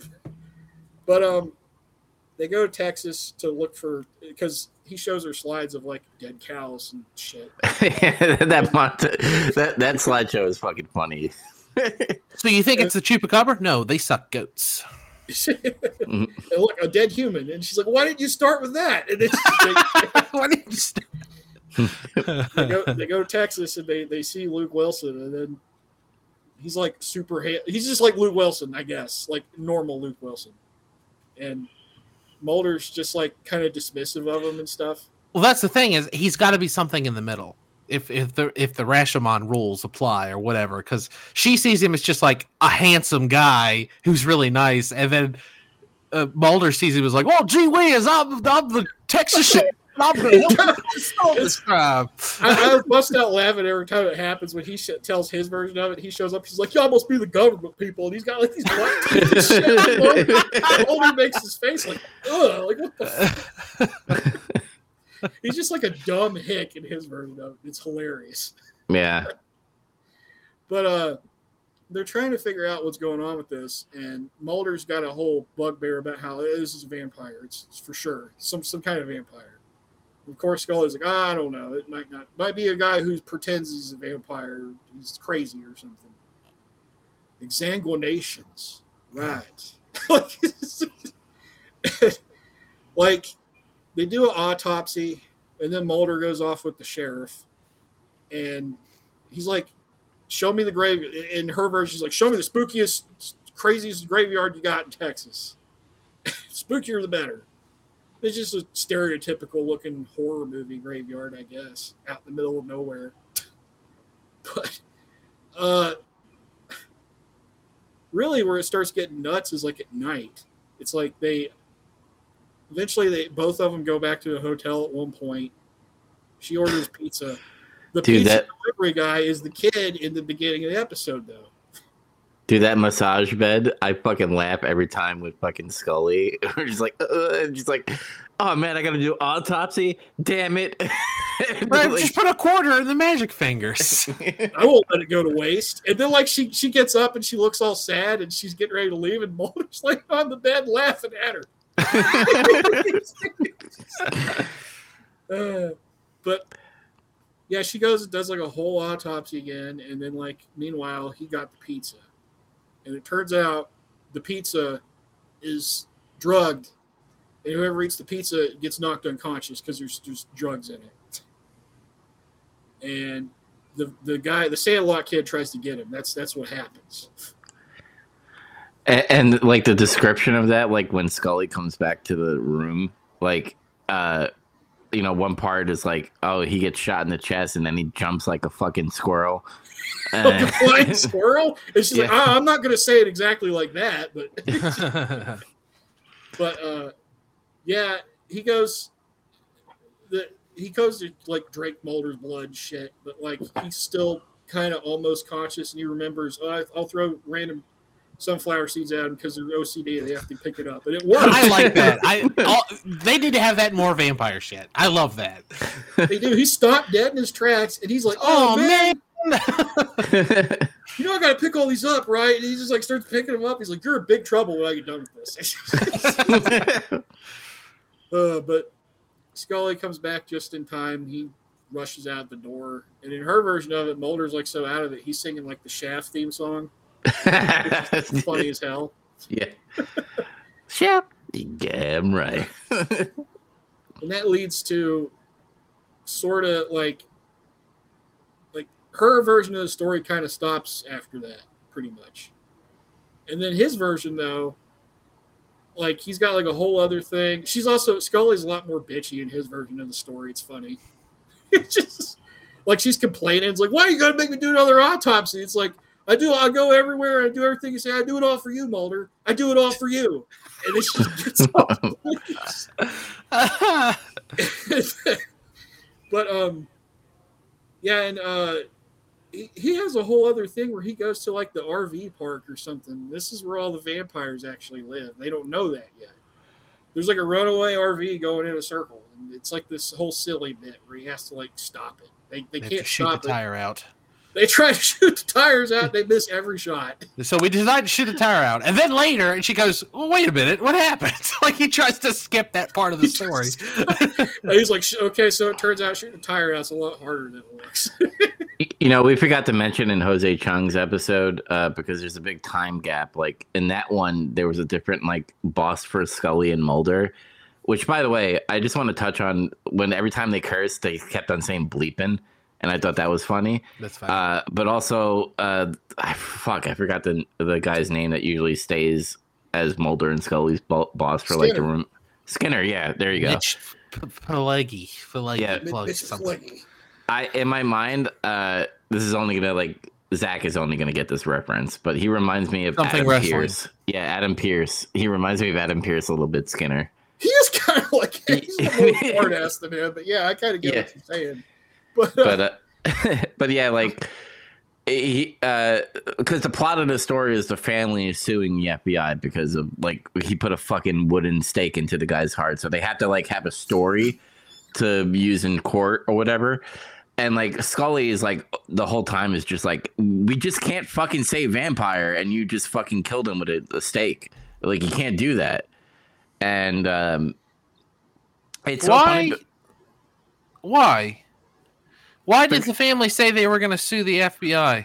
Speaker 4: But um, they go to Texas to look for, because he shows her slides of like dead cows and shit.
Speaker 3: that, that that slideshow is fucking funny.
Speaker 2: So you think it's the chupacabra? No, they suck goats.
Speaker 4: And look, a dead human, and she's like, "Why didn't you start with that?" And it's just,
Speaker 2: Why didn't you start?
Speaker 4: they go they go to Texas and they, they see Luke Wilson, and then he's like super ha- he's just like Luke Wilson, I guess, like normal Luke Wilson. And Mulder's just like kind of dismissive of him and stuff.
Speaker 2: Well, that's the thing, is he's got to be something in the middle. If if the if the Rashomon rules apply or whatever, because she sees him as just like a handsome guy who's really nice, and then uh, Mulder sees him as like, "Oh, gee whiz, I'm, I'm the Texas shit. I'm gonna help you solve this crime."
Speaker 4: I, I bust out laughing every time it happens when he sh- tells his version of it. He shows up, he's like, "You almost be the government people," and he's got like these black teeth and shit. Mulder makes his face like, "Ugh, like what the fuck?" He's just like a dumb hick in his version of it. It's hilarious.
Speaker 3: Yeah.
Speaker 4: But uh, they're trying to figure out what's going on with this, and Mulder's got a whole bugbear about how this is a vampire. It's, it's for sure some some kind of vampire. Of course, Scully's like, ah, I don't know. It might not. Might be a guy who pretends he's a vampire. He's crazy or something. Exsanguinations, right? Like, they do an autopsy, and then Mulder goes off with the sheriff, and he's like, "Show me the grave." In her version, she's like, "Show me the spookiest, craziest graveyard you got in Texas. Spookier the better." It's just a stereotypical looking horror movie graveyard, I guess, out in the middle of nowhere. But uh, really, where it starts getting nuts is like at night. It's like they eventually they both of them go back to a hotel at one point. She orders pizza. The
Speaker 3: Dude,
Speaker 4: pizza
Speaker 3: that...
Speaker 4: delivery guy is the kid in the beginning of the episode, though.
Speaker 3: Dude, that massage bed, I fucking laugh every time with fucking Scully. We're just like, uh, just like, oh man, I gotta do autopsy. Damn it!
Speaker 2: Right,
Speaker 3: Like,
Speaker 2: just put a quarter in the magic fingers.
Speaker 4: I won't let it go to waste. And then, like, she she gets up and she looks all sad and she's getting ready to leave, and Mulder's laying on the bed laughing at her. uh, but yeah, she goes and does like a whole autopsy again, and then like meanwhile he got the pizza. And it turns out the pizza is drugged, and whoever eats the pizza gets knocked unconscious because there's there's drugs in it. And the the guy, the Sandlot kid, tries to get him. That's that's what happens.
Speaker 3: and, and like the description of that, like when Scully comes back to the room, like uh, you know, one part is like, oh, he gets shot in the chest, and then he jumps like a fucking squirrel.
Speaker 4: Like a flying squirrel, and she's
Speaker 3: Yeah.
Speaker 4: like, oh, "I'm not going to say it exactly like that, but." But uh, yeah, he goes. The he goes to like drink Mulder's blood and shit, but like he's still kind of almost conscious, and he remembers, oh, I'll throw random sunflower seeds at him because they're O C D. They have to pick it up, and it works.
Speaker 2: I like that. I all, they need to have that in more vampire shit. I love that.
Speaker 4: They do. He stopped dead in his tracks, and he's like, "Oh,
Speaker 2: Oh,
Speaker 4: man,
Speaker 2: man.
Speaker 4: you know I got to pick all these up, right?" And he just like starts picking them up. He's like, "You're in big trouble when I get done with this." uh, but Scully comes back just in time. He rushes out the door, and in her version of it, Mulder's like so out of it, he's singing like the Shaft theme song. It's funny as hell.
Speaker 3: Yeah. Yep. Damn right.
Speaker 4: And that leads to sort of like like her version of the story kind of stops after that, pretty much. And then his version, though, like he's got like a whole other thing. She's also Scully's a lot more bitchy in his version of the story. It's funny. It's just like she's complaining. It's like, why are you gonna make me do another autopsy? It's like I do. I go everywhere. I do everything you say. I do it all for you, Mulder. I do it all for you. And it's just but um, yeah, and uh. He has a whole other thing where he goes to like the R V park or something. This is where all the vampires actually live. They don't know that yet. There's like a runaway R V going in a circle, and it's like this whole silly bit where he has to like stop it. They they,
Speaker 2: They
Speaker 4: can't
Speaker 2: shoot
Speaker 4: stop
Speaker 2: the
Speaker 4: it.
Speaker 2: tire out.
Speaker 4: They try to shoot the tires out. They miss every shot.
Speaker 2: So we decide to shoot the tire out, and then later, and she goes, well, "Wait a minute, what happened?" Like he tries to skip that part of the story.
Speaker 4: And he's like, "Okay, so it turns out shooting a tire out's a lot harder than it looks."
Speaker 3: You know, we forgot to mention in Jose Chung's episode uh, because there's a big time gap. Like in that one, there was a different like boss for Scully and Mulder. Which, by the way, I just want to touch on when every time they cursed, they kept on saying bleeping. And I thought that was funny.
Speaker 2: That's fine.
Speaker 3: Uh, but also, uh, I, fuck, I forgot the the guy's name that usually stays as Mulder and Scully's bo- boss for
Speaker 4: Skinner.
Speaker 3: like the room. Skinner, yeah, there you go.
Speaker 2: Mitch Pileggi. Pileggi.
Speaker 3: Yeah.
Speaker 2: Plug
Speaker 4: Mitch
Speaker 2: something.
Speaker 4: Pileggi.
Speaker 3: I in my mind, uh, this is only gonna like Zach is only gonna get this reference, but he reminds me of
Speaker 2: Something
Speaker 3: Adam
Speaker 2: wrestling.
Speaker 3: Pierce. Yeah, Adam Pierce. He reminds me of Adam Pierce a little bit. Skinner.
Speaker 4: He is kind of like he's a little hard ass than him, but yeah, I kind of get
Speaker 3: Yeah.
Speaker 4: what you're saying. But, uh,
Speaker 3: but uh, but yeah, like he uh because the plot of the story is the family is suing the F B I because of like he put a fucking wooden stake into the guy's heart, so they have to like have a story to use in court or whatever. And like Scully is like the whole time is just like, we just can't fucking say vampire, and you just fucking killed him with a, a stake. Like you can't do that. And um it's so
Speaker 2: Why?
Speaker 3: funny.
Speaker 2: Why? Why did the family say they were going to sue the F B I?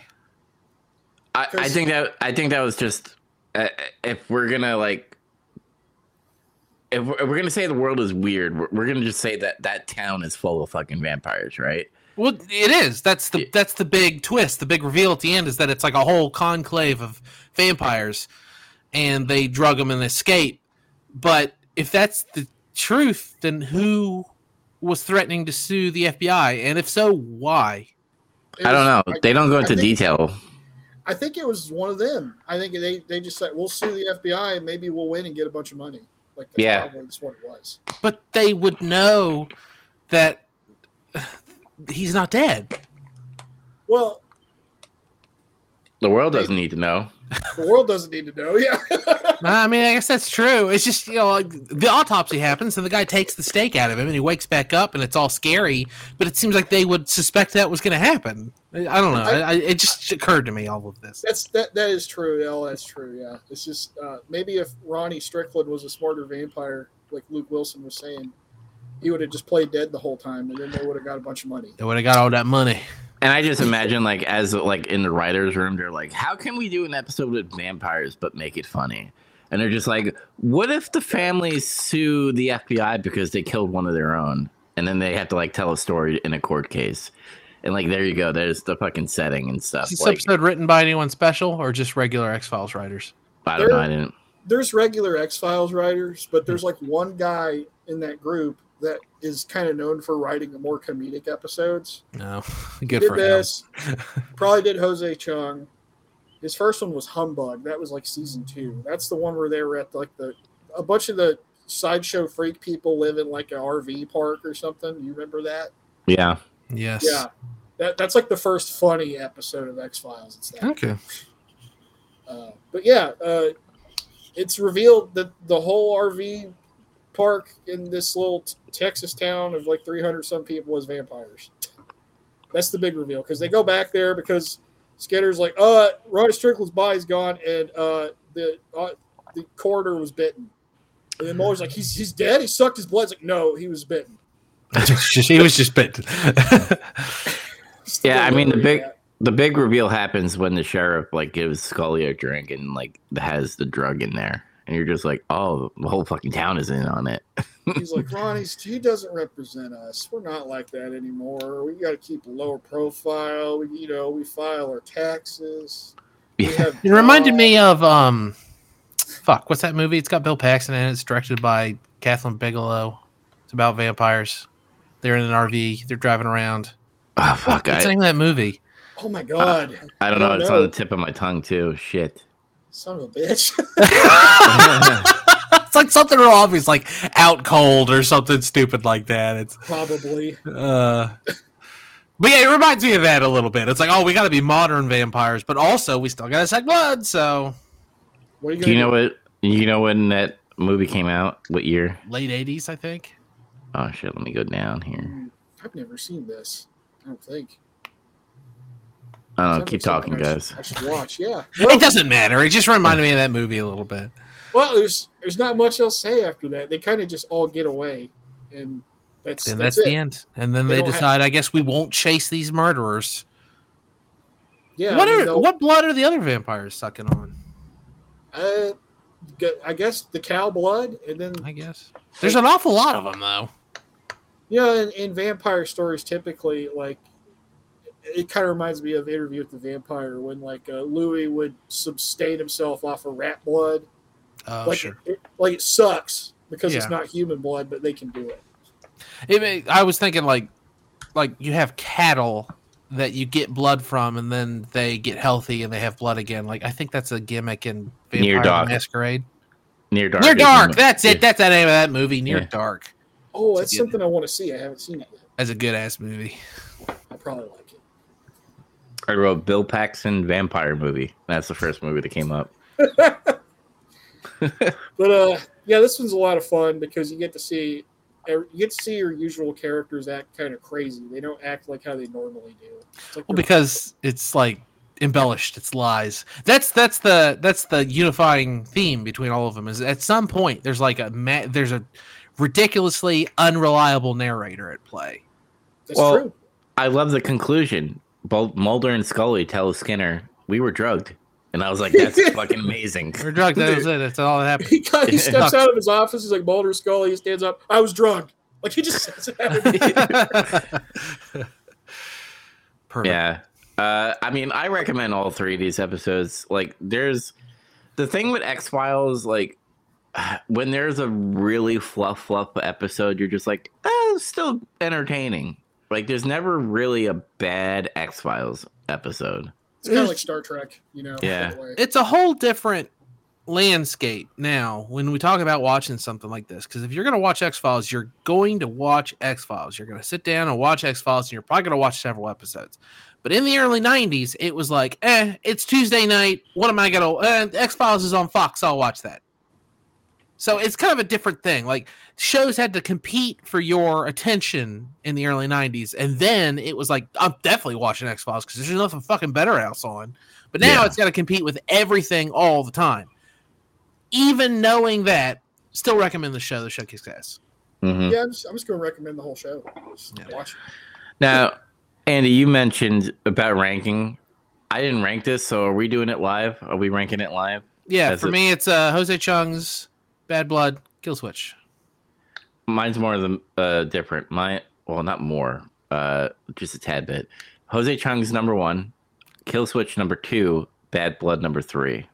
Speaker 3: I, I think that I think that was just uh, if we're gonna like if we're, if we're gonna say the world is weird, we're, we're gonna just say that that town is full of fucking vampires, right?
Speaker 2: Well, it is. That's the
Speaker 3: Yeah.
Speaker 2: that's the big twist. The big reveal at the end is that it's like a whole conclave of vampires, and they drug them and escape. But if that's the truth, then who was threatening to sue the F B I? And if so, why?
Speaker 4: it
Speaker 3: I don't
Speaker 4: was-
Speaker 3: know.
Speaker 4: I-
Speaker 3: They don't go
Speaker 4: I
Speaker 3: into
Speaker 4: think-
Speaker 3: detail.
Speaker 4: I think it was one of them. I think they, they just said, we'll sue the F B I and maybe we'll win and get a bunch of money. Like, that's
Speaker 3: Yeah.
Speaker 4: probably just what it was.
Speaker 2: But they would know that he's not dead.
Speaker 4: Well,
Speaker 3: The world doesn't need to know.
Speaker 4: the world doesn't need to know. Yeah.
Speaker 2: I mean, I guess that's true. It's just, you know, like the autopsy happens and the guy takes the stake out of him and he wakes back up and it's all scary. But it seems like they would suspect that was going to happen. I don't know. I, I, it just occurred to me, all of this.
Speaker 4: That's that. That is true. Yeah, that's true. Yeah. It's just uh, maybe if Ronnie Strickland was a smarter vampire, like Luke Wilson was saying, he would have just played dead the whole time, and then they would have got a bunch of money.
Speaker 2: They would have got all that money.
Speaker 3: And I just imagine like as like in the writers' room, they're like, how can we do an episode with vampires but make it funny? And they're just like, what if the families sue the F B I because they killed one of their own? And then they have to like tell a story in a court case. And like, there you go. There's the fucking setting and stuff.
Speaker 2: Is this
Speaker 3: Like,
Speaker 2: episode written by anyone special or just regular X-Files writers?
Speaker 3: I don't know. I didn't.
Speaker 4: There's regular X Files writers, but there's like one guy in that group that is kind of known for writing the more comedic episodes.
Speaker 2: No.
Speaker 4: He
Speaker 2: Good
Speaker 4: did
Speaker 2: for him.
Speaker 4: this. Probably did Jose Chung. His first one was Humbug. That was like season two. That's the one where they were at like the a bunch of the sideshow freak people live in like an R V park or something. You remember that?
Speaker 3: Yeah.
Speaker 2: Yes.
Speaker 4: Yeah. That that's like the first funny episode of X Files. It's that.
Speaker 2: Okay.
Speaker 4: Uh, but yeah, uh, it's revealed that the whole R V park in this little t- Texas town of like three hundred some people was vampires. That's the big reveal because they go back there because Skinner's like, uh, Ronnie Strickland's body's gone and uh, the uh, the coroner was bitten. And then Mulder's like, he's he's dead. He sucked his blood. It's like, no, he was bitten.
Speaker 2: Just- he was just bitten.
Speaker 3: Yeah. I mean, the big
Speaker 4: Yeah.
Speaker 3: the big reveal happens when the sheriff like gives Scully a drink and like has the drug in there, and you're just like, oh, the whole fucking town is in on it.
Speaker 4: He's like, Ronnie, he doesn't represent us. We're not like that anymore. We got to keep a lower profile. We, you know, we file our taxes. We
Speaker 3: Yeah.
Speaker 4: have
Speaker 2: It reminded
Speaker 4: jobs.
Speaker 2: me of um, fuck, what's that movie? It's got Bill Paxton in it. It's directed by Kathleen Bigelow. It's about vampires. They're in an R V. They're driving around.
Speaker 3: Oh, fuck.
Speaker 2: What's the
Speaker 3: I,
Speaker 2: name of that movie?
Speaker 4: Oh my god!
Speaker 3: I don't know. It's on the tip of my tongue, too. Shit.
Speaker 4: Son of a bitch.
Speaker 2: It's like something real obvious, like Out Cold or something stupid like that. It's
Speaker 4: Probably.
Speaker 2: uh, but yeah, it reminds me of that a little bit. It's like, oh, we got to be modern vampires, but also we still got to suck blood. So,
Speaker 4: What are you
Speaker 3: Do
Speaker 4: gonna
Speaker 3: you know
Speaker 4: do?
Speaker 3: what? You know when that movie came out? What year?
Speaker 2: late eighties, I think.
Speaker 3: Oh, shit. Let me go down here.
Speaker 4: Mm, I've never seen this. I don't think.
Speaker 3: I don't know.
Speaker 4: Sounds
Speaker 3: Keep
Speaker 4: like something
Speaker 3: talking,
Speaker 4: I
Speaker 3: guys.
Speaker 4: should- I should watch. Yeah.
Speaker 2: It doesn't matter. It just reminded me of that movie a little bit.
Speaker 4: Well, there's there's not much else to say after that. They kind of just all get away, and that's
Speaker 2: And
Speaker 4: that's,
Speaker 2: that's,
Speaker 4: it.
Speaker 2: the end. And then
Speaker 4: They
Speaker 2: they,
Speaker 4: don't
Speaker 2: decide, I guess we won't chase these murderers.
Speaker 4: Yeah.
Speaker 2: what
Speaker 4: I mean,
Speaker 2: are
Speaker 4: they'll-
Speaker 2: what blood are the other vampires sucking on?
Speaker 4: Uh, g- I guess the cow blood, and then
Speaker 2: I guess there's an awful lot of them though.
Speaker 4: you know, in, in vampire stories, typically, like it kind of reminds me of Interview with the Vampire when like uh, Louis would sustain himself off of rat blood.
Speaker 2: Oh,
Speaker 4: like
Speaker 2: sure.
Speaker 4: it, like it sucks because it's
Speaker 2: Yeah.
Speaker 4: not human blood, but they can do it.
Speaker 2: It may- I was thinking like, like you have cattle that you get blood from, and then they get healthy and they have blood again. Like I think that's a gimmick in
Speaker 3: Near
Speaker 2: Vampire
Speaker 3: Dark.
Speaker 2: the Masquerade.
Speaker 3: Near Dark.
Speaker 2: Near
Speaker 3: is the
Speaker 2: Dark.
Speaker 3: mo-
Speaker 2: That's
Speaker 3: yeah.
Speaker 2: it. That's the name of that movie. Near
Speaker 3: Yeah.
Speaker 2: Dark.
Speaker 4: Oh,
Speaker 2: It's a
Speaker 4: that's
Speaker 2: good-
Speaker 4: something I want to see. I haven't seen it yet.
Speaker 2: That's a good ass movie.
Speaker 4: I probably like it.
Speaker 3: I wrote Bill Paxton vampire movie. That's the first movie that came up.
Speaker 4: But uh, yeah, this one's a lot of fun because you get to see you get to see your usual characters act kind of crazy. They don't act like how they normally do. It's like
Speaker 2: Well,
Speaker 4: they're-
Speaker 2: because it's like embellished. It's lies. That's that's the that's the unifying theme between all of them. Is at some point there's like a ma- there's a ridiculously unreliable narrator at play.
Speaker 4: that's
Speaker 3: well,
Speaker 4: true.
Speaker 3: I love the conclusion. Both Mulder and Scully tell Skinner, we were drugged. And I was like, that's fucking amazing.
Speaker 2: We're drugged. That was it. That's all that happened.
Speaker 4: He, got, he steps
Speaker 2: Sucks.
Speaker 4: out of his office. He's like Mulder Scully. He stands up. I was drugged. Like he just says it.
Speaker 2: Perfect.
Speaker 3: Yeah. Uh, I mean, I recommend all three of these episodes. Like, there's the thing with X Files, like, when there's a really fluff, fluff episode, you're just like, eh, it's still entertaining. Like, there's never really a bad X Files episode.
Speaker 4: It's kind of like Star Trek, you know.
Speaker 3: Yeah.
Speaker 4: in a way.
Speaker 2: It's a whole different landscape now when we talk about watching something like this. Because if you're going to watch X Files, you're going to watch X Files. You're going to sit down and watch X Files, and you're probably going to watch several episodes. But in the early nineties, it was like, eh, it's Tuesday night. What am I going to? Uh, X Files is on Fox. I'll watch that. So it's kind of a different thing. Like shows had to compete for your attention in the early nineties. And then it was like, I'm definitely watching X Files because there's nothing fucking better else on. But now
Speaker 3: Yeah.
Speaker 2: it's got to compete with everything all the time. Even knowing that, still recommend the show. The show kicks ass.
Speaker 3: Mhm.
Speaker 4: Yeah, I'm just, I'm just going to recommend the whole show. Just
Speaker 2: Yeah.
Speaker 4: watch it.
Speaker 3: Now, Andy, you mentioned about ranking. I didn't rank this, so are we doing it live? Are we ranking it live?
Speaker 2: Yeah,
Speaker 3: That's
Speaker 2: for
Speaker 3: it.
Speaker 2: me, it's uh, Jose Chung's Bad Blood, Kill Switch.
Speaker 3: Mine's more than uh, different. My well, not more, uh, just a tad bit. Jose Chung's number one, Kill Switch number two, Bad Blood number three.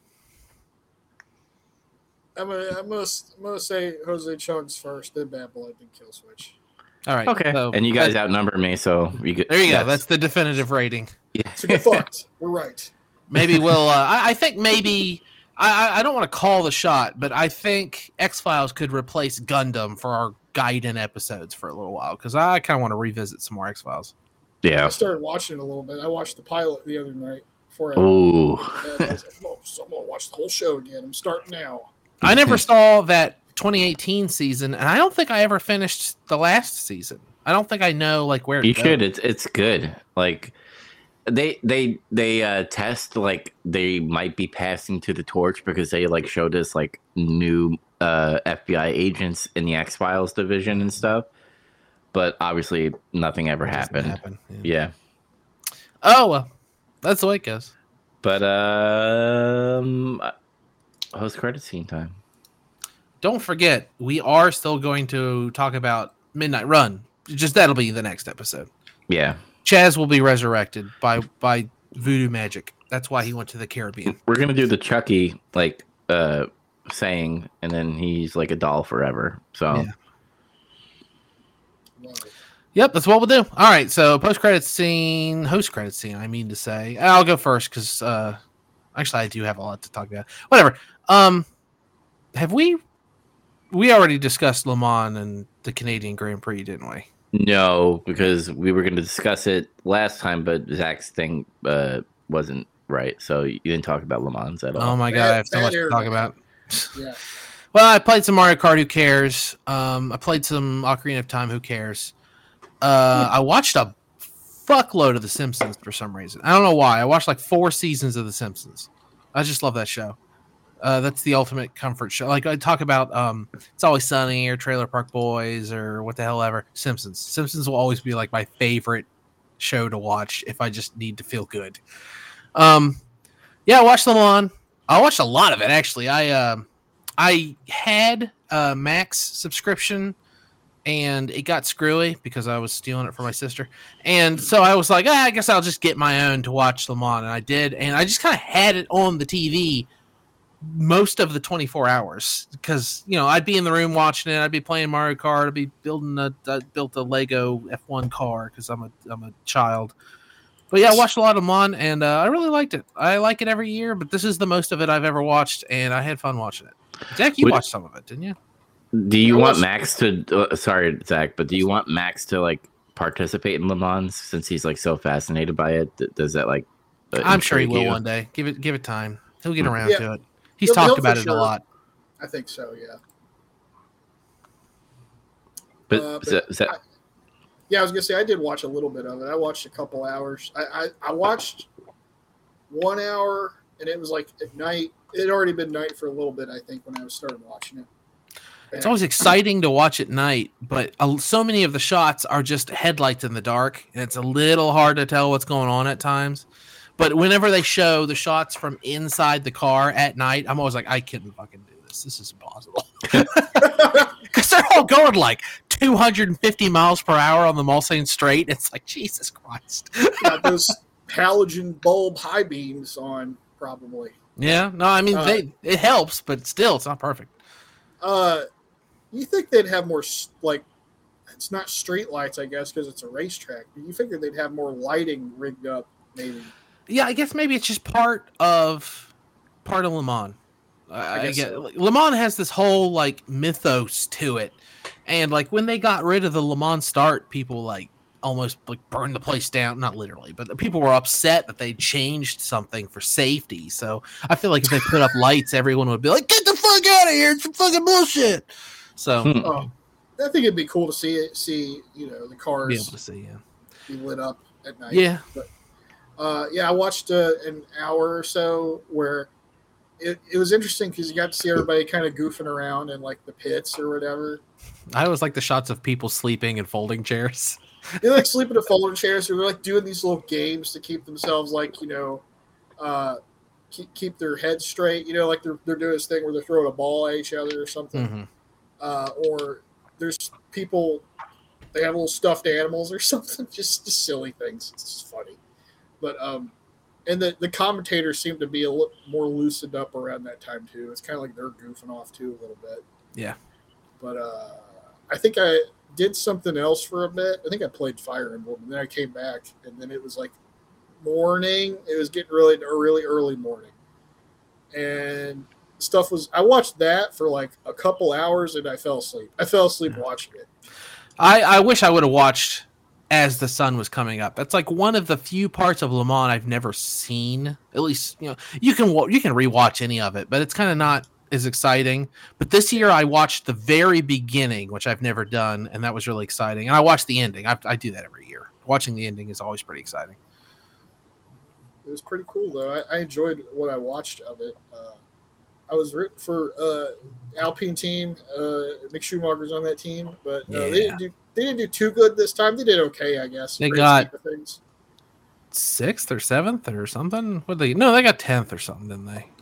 Speaker 4: I'm gonna, I'm gonna, I'm gonna say Jose Chung's first, then Bad Blood, then Kill Switch.
Speaker 2: All right.
Speaker 3: Okay,
Speaker 2: so
Speaker 3: and you guys
Speaker 2: that-
Speaker 3: outnumber me, so you get
Speaker 2: there you go.
Speaker 3: yes.
Speaker 2: That's the definitive rating.
Speaker 4: So get fucked. We're right.
Speaker 2: Maybe we'll. Uh, I, I think maybe I, I- I don't want to call the shot, but I think X Files could replace Gundam for our Gaiden episodes for a little while because I kind of want to revisit some more X Files.
Speaker 4: I
Speaker 3: yeah.
Speaker 4: started watching it a little bit. I watched the pilot the other night before I.
Speaker 3: Ooh,
Speaker 4: and I was like, oh, so I'm gonna watch the whole show again. I'm starting now.
Speaker 2: I never saw that twenty eighteen season, and I don't think I ever finished the last season. I don't think I know like where to
Speaker 3: you
Speaker 2: go.
Speaker 3: should. It's it's good. Like they they they uh, test like they might be passing to the torch because they like showed us like new uh, F B I agents in the X Files division and stuff. But obviously, nothing ever
Speaker 2: It doesn't
Speaker 3: happened.
Speaker 2: happen, yeah.
Speaker 3: Yeah.
Speaker 2: Oh well, that's the way it goes.
Speaker 3: But um, post credit scene time.
Speaker 2: don't forget, we are still going to talk about Midnight Run. Just that'll be the next episode.
Speaker 3: Yeah.
Speaker 2: Chaz will be resurrected by by voodoo magic. That's why he went to the Caribbean.
Speaker 3: We're gonna do the Chucky like uh saying, and then he's like a doll forever. So.
Speaker 2: Yeah. Yep, that's what we'll do. All right, so post credit scene, host credit scene. I mean to say, I'll go first because uh, actually I do have a lot to talk about. Whatever. Um, have we? We already discussed Le Mans and the Canadian Grand Prix, didn't we?
Speaker 3: No, because we were going to discuss it last time, but Zach's thing uh, wasn't right, so you didn't talk about Le Mans at all.
Speaker 2: Oh my god, I have so much to talk about.
Speaker 4: Yeah.
Speaker 2: Well, I played some Mario Kart. Who cares? Um, I played some Ocarina of Time. Who cares? Uh, I watched a fuckload of The Simpsons for some reason. I don't know why. I watched like four seasons of The Simpsons. I just love that show. Uh, that's the ultimate comfort show. Like I talk about, um, It's Always Sunny or Trailer Park Boys or what the hell ever. Simpsons. Simpsons will always be like my favorite show to watch if I just need to feel good. Um, yeah, I watched Le Mans. I watched a lot of it actually. I uh, I had a Max subscription. And it got screwy because I was stealing it from my sister. And so I was like, ah, I guess I'll just get my own to watch Le Mans. And I did. And I just kind of had it on the T V most of the twenty-four hours. Because, you know, I'd be in the room watching it. I'd be playing Mario Kart. I'd be building a, I built a Lego F one car because I'm a, I'm a child. But yeah, I watched a lot of Le Mans. And uh, I really liked it. I like it every year. But this is the most of it I've ever watched. And I had fun watching it. Zach, you
Speaker 3: Would-
Speaker 2: watched some of it, didn't you?
Speaker 3: Do you
Speaker 4: I
Speaker 3: want
Speaker 4: was-
Speaker 3: Max to? Uh, sorry, Zach, but do you want Max to like participate in Le Mans since he's like so fascinated by it? D- Does that like? Uh,
Speaker 2: I'm sure he
Speaker 3: intrigue
Speaker 2: will
Speaker 3: you?
Speaker 2: one day. Give it, give it time. He'll get
Speaker 3: Hmm.
Speaker 2: around
Speaker 4: Yeah.
Speaker 2: to it. He's
Speaker 4: He'll-
Speaker 2: talked
Speaker 4: he'll for
Speaker 2: about it
Speaker 4: sure.
Speaker 2: a lot.
Speaker 4: I think so, yeah.
Speaker 3: But,
Speaker 4: Uh, but
Speaker 3: Z- Z-
Speaker 4: I- Yeah, I was gonna say I did watch a little bit of it. I watched a couple hours. I, I, I watched one hour, and it was like at night. It had already been night for a little bit, I think, when I was starting watching it.
Speaker 2: It's always exciting to watch at night, but uh, so many of the shots are just headlights in the dark, and it's a little hard to tell what's going on at times. But whenever they show the shots from inside the car at night, I'm always like, I couldn't fucking do this. This is impossible. Because they're all going like two hundred fifty miles per hour on the Mulsanne Straight. It's like, Jesus Christ.
Speaker 4: Got those halogen bulb high beams on, probably.
Speaker 2: Yeah, no, I mean,
Speaker 4: Uh,
Speaker 2: they it helps, but still, it's not perfect.
Speaker 4: Uh, you think they'd have more s- like? It's not street lights, I guess, because it's a racetrack. But you figure they'd have more lighting rigged up, maybe.
Speaker 2: Yeah, I guess maybe it's just part of part of Le Mans. I, I
Speaker 4: guess
Speaker 2: get
Speaker 4: so.
Speaker 2: like, Le Mans has this whole like mythos to it, and like when they got rid of the Le Mans start, people like almost like burned the place down. Not literally, but the people were upset that they changed something for safety. So I feel like if they put up lights, everyone would be like, "Get the fuck out of here! It's some fucking bullshit." So
Speaker 3: Hmm.
Speaker 4: Oh, I think it'd be cool to see it. See, you know, the
Speaker 2: be able
Speaker 4: cars
Speaker 2: to see, yeah,
Speaker 4: be lit up at night.
Speaker 2: yeah.
Speaker 4: Uh, yeah, I watched uh, an hour or so where it, it was interesting because you got to see everybody kind of goofing around in like the pits or whatever.
Speaker 2: I always like the shots of people sleeping in folding chairs.
Speaker 4: They like sleeping in folding chairs. They're like doing these little games to keep themselves like, you know, uh, keep, keep their heads straight. You know, like they're, they're doing this thing where they're throwing a ball at each other or something.
Speaker 2: hmm
Speaker 4: Uh, or there's people, they have little stuffed animals or something. Just, just silly things. It's just funny. But um, and the, the commentators seem to be a little more loosened up around that time too. It's kind of like they're goofing off too a little bit.
Speaker 2: Yeah.
Speaker 4: But uh, I think I did something else for a bit. I think I played Fire Emblem, and then I came back, and then it was like morning. It was getting really, really early morning, and stuff was. I watched that for like a couple hours, and I fell asleep. I fell asleep watching it.
Speaker 2: I, I wish I would have watched as the sun was coming up. That's like one of the few parts of Le Mans I've never seen. At least, you know, you can wa- you can rewatch any of it, but it's kind of not as exciting. But this year I watched the very beginning, which I've never done, and that was really exciting. And I watched the ending. I, I do that every year. Watching the ending is always pretty exciting.
Speaker 4: It was pretty cool though. I, I enjoyed what I watched of it. Uh, I was rooting for uh, Alpine team. Uh, Mick Schumacher's on that team, but uh, they
Speaker 2: Yeah.
Speaker 4: didn't do they didn't do too good this time. They did okay, I guess.
Speaker 2: They
Speaker 4: Great
Speaker 2: got-
Speaker 4: scheme of things.
Speaker 2: Sixth or seventh or something? What they? No, they got tenth or something, didn't they?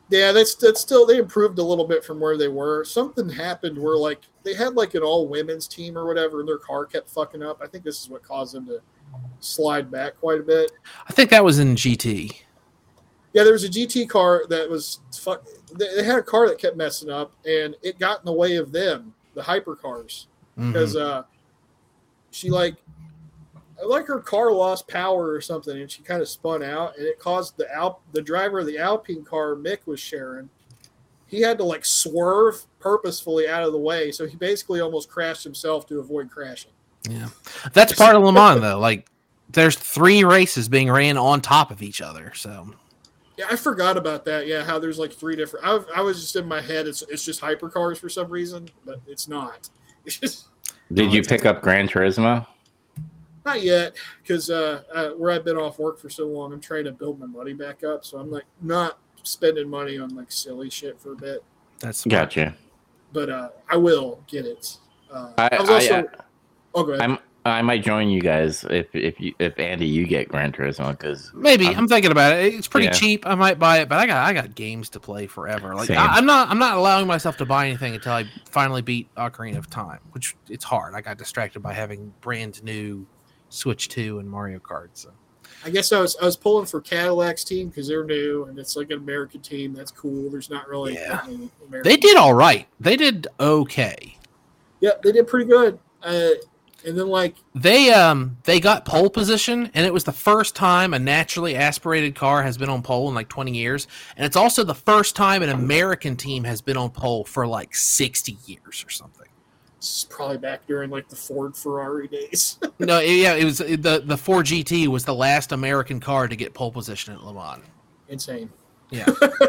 Speaker 4: Yeah, that's that's still they improved a little bit from where they were. Something happened where like they had like an all women's team or whatever, and their car kept fucking up. I think this is what caused them to slide back quite a bit.
Speaker 2: I think that was in G T.
Speaker 4: Yeah, there was a G T car that was fuck. They had a car that kept messing up, and it got in the way of them, the hypercars, because
Speaker 2: Mm-hmm.
Speaker 4: uh, she like. Like her car lost power or something, and she kind of spun out, and it caused the Alp, the driver of the Alpine car Mick was sharing. He had to like swerve purposefully out of the way, so he basically almost crashed himself to avoid crashing.
Speaker 2: Yeah, that's part of Le Mans though. Like, there's three races being ran on top of each other. So
Speaker 4: Yeah, I forgot about that. Yeah, how there's like three different. I, I was just in my head. It's it's just hypercars for some reason, but it's not. It's just
Speaker 3: Did you pick up Gran Turismo?
Speaker 4: not yet, because uh, uh, where I've been off work for so long, I'm trying to build my money back up. So I'm like not spending money on like silly shit for a bit.
Speaker 2: that's
Speaker 3: Gotcha.
Speaker 4: But uh, I will get it. Uh,
Speaker 3: I,
Speaker 4: I was also.
Speaker 3: I, uh,
Speaker 4: oh, go ahead.
Speaker 3: I'm I might join you guys if if you if Andy you get Gran Turismo because
Speaker 2: Maybe
Speaker 3: I'm-
Speaker 2: I'm, thinking about it. It's pretty
Speaker 3: Yeah.
Speaker 2: cheap. I might buy it, but I got I got games to play forever. Like
Speaker 3: Same.
Speaker 2: I, I'm not I'm not allowing myself to buy anything until I finally beat Ocarina of Time, which it's hard. I got distracted by having brand new Switch two and Mario Kart. So
Speaker 4: I guess I was I was pulling for Cadillac's team because they're new and it's like an American team. That's cool. There's not really
Speaker 2: Yeah.
Speaker 4: that many American
Speaker 2: they did all right. They did okay.
Speaker 4: Yeah, they did pretty good. Uh, and then like
Speaker 2: They um they got pole position, and it was the first time a naturally aspirated car has been on pole in like twenty years, and it's also the first time an American team has been on pole for like sixty years or something.
Speaker 4: it's probably back during like the Ford Ferrari days.
Speaker 2: No, it- yeah, it was the the four G T was the last American car to get pole position at Le Mans.
Speaker 4: Insane.
Speaker 2: Yeah,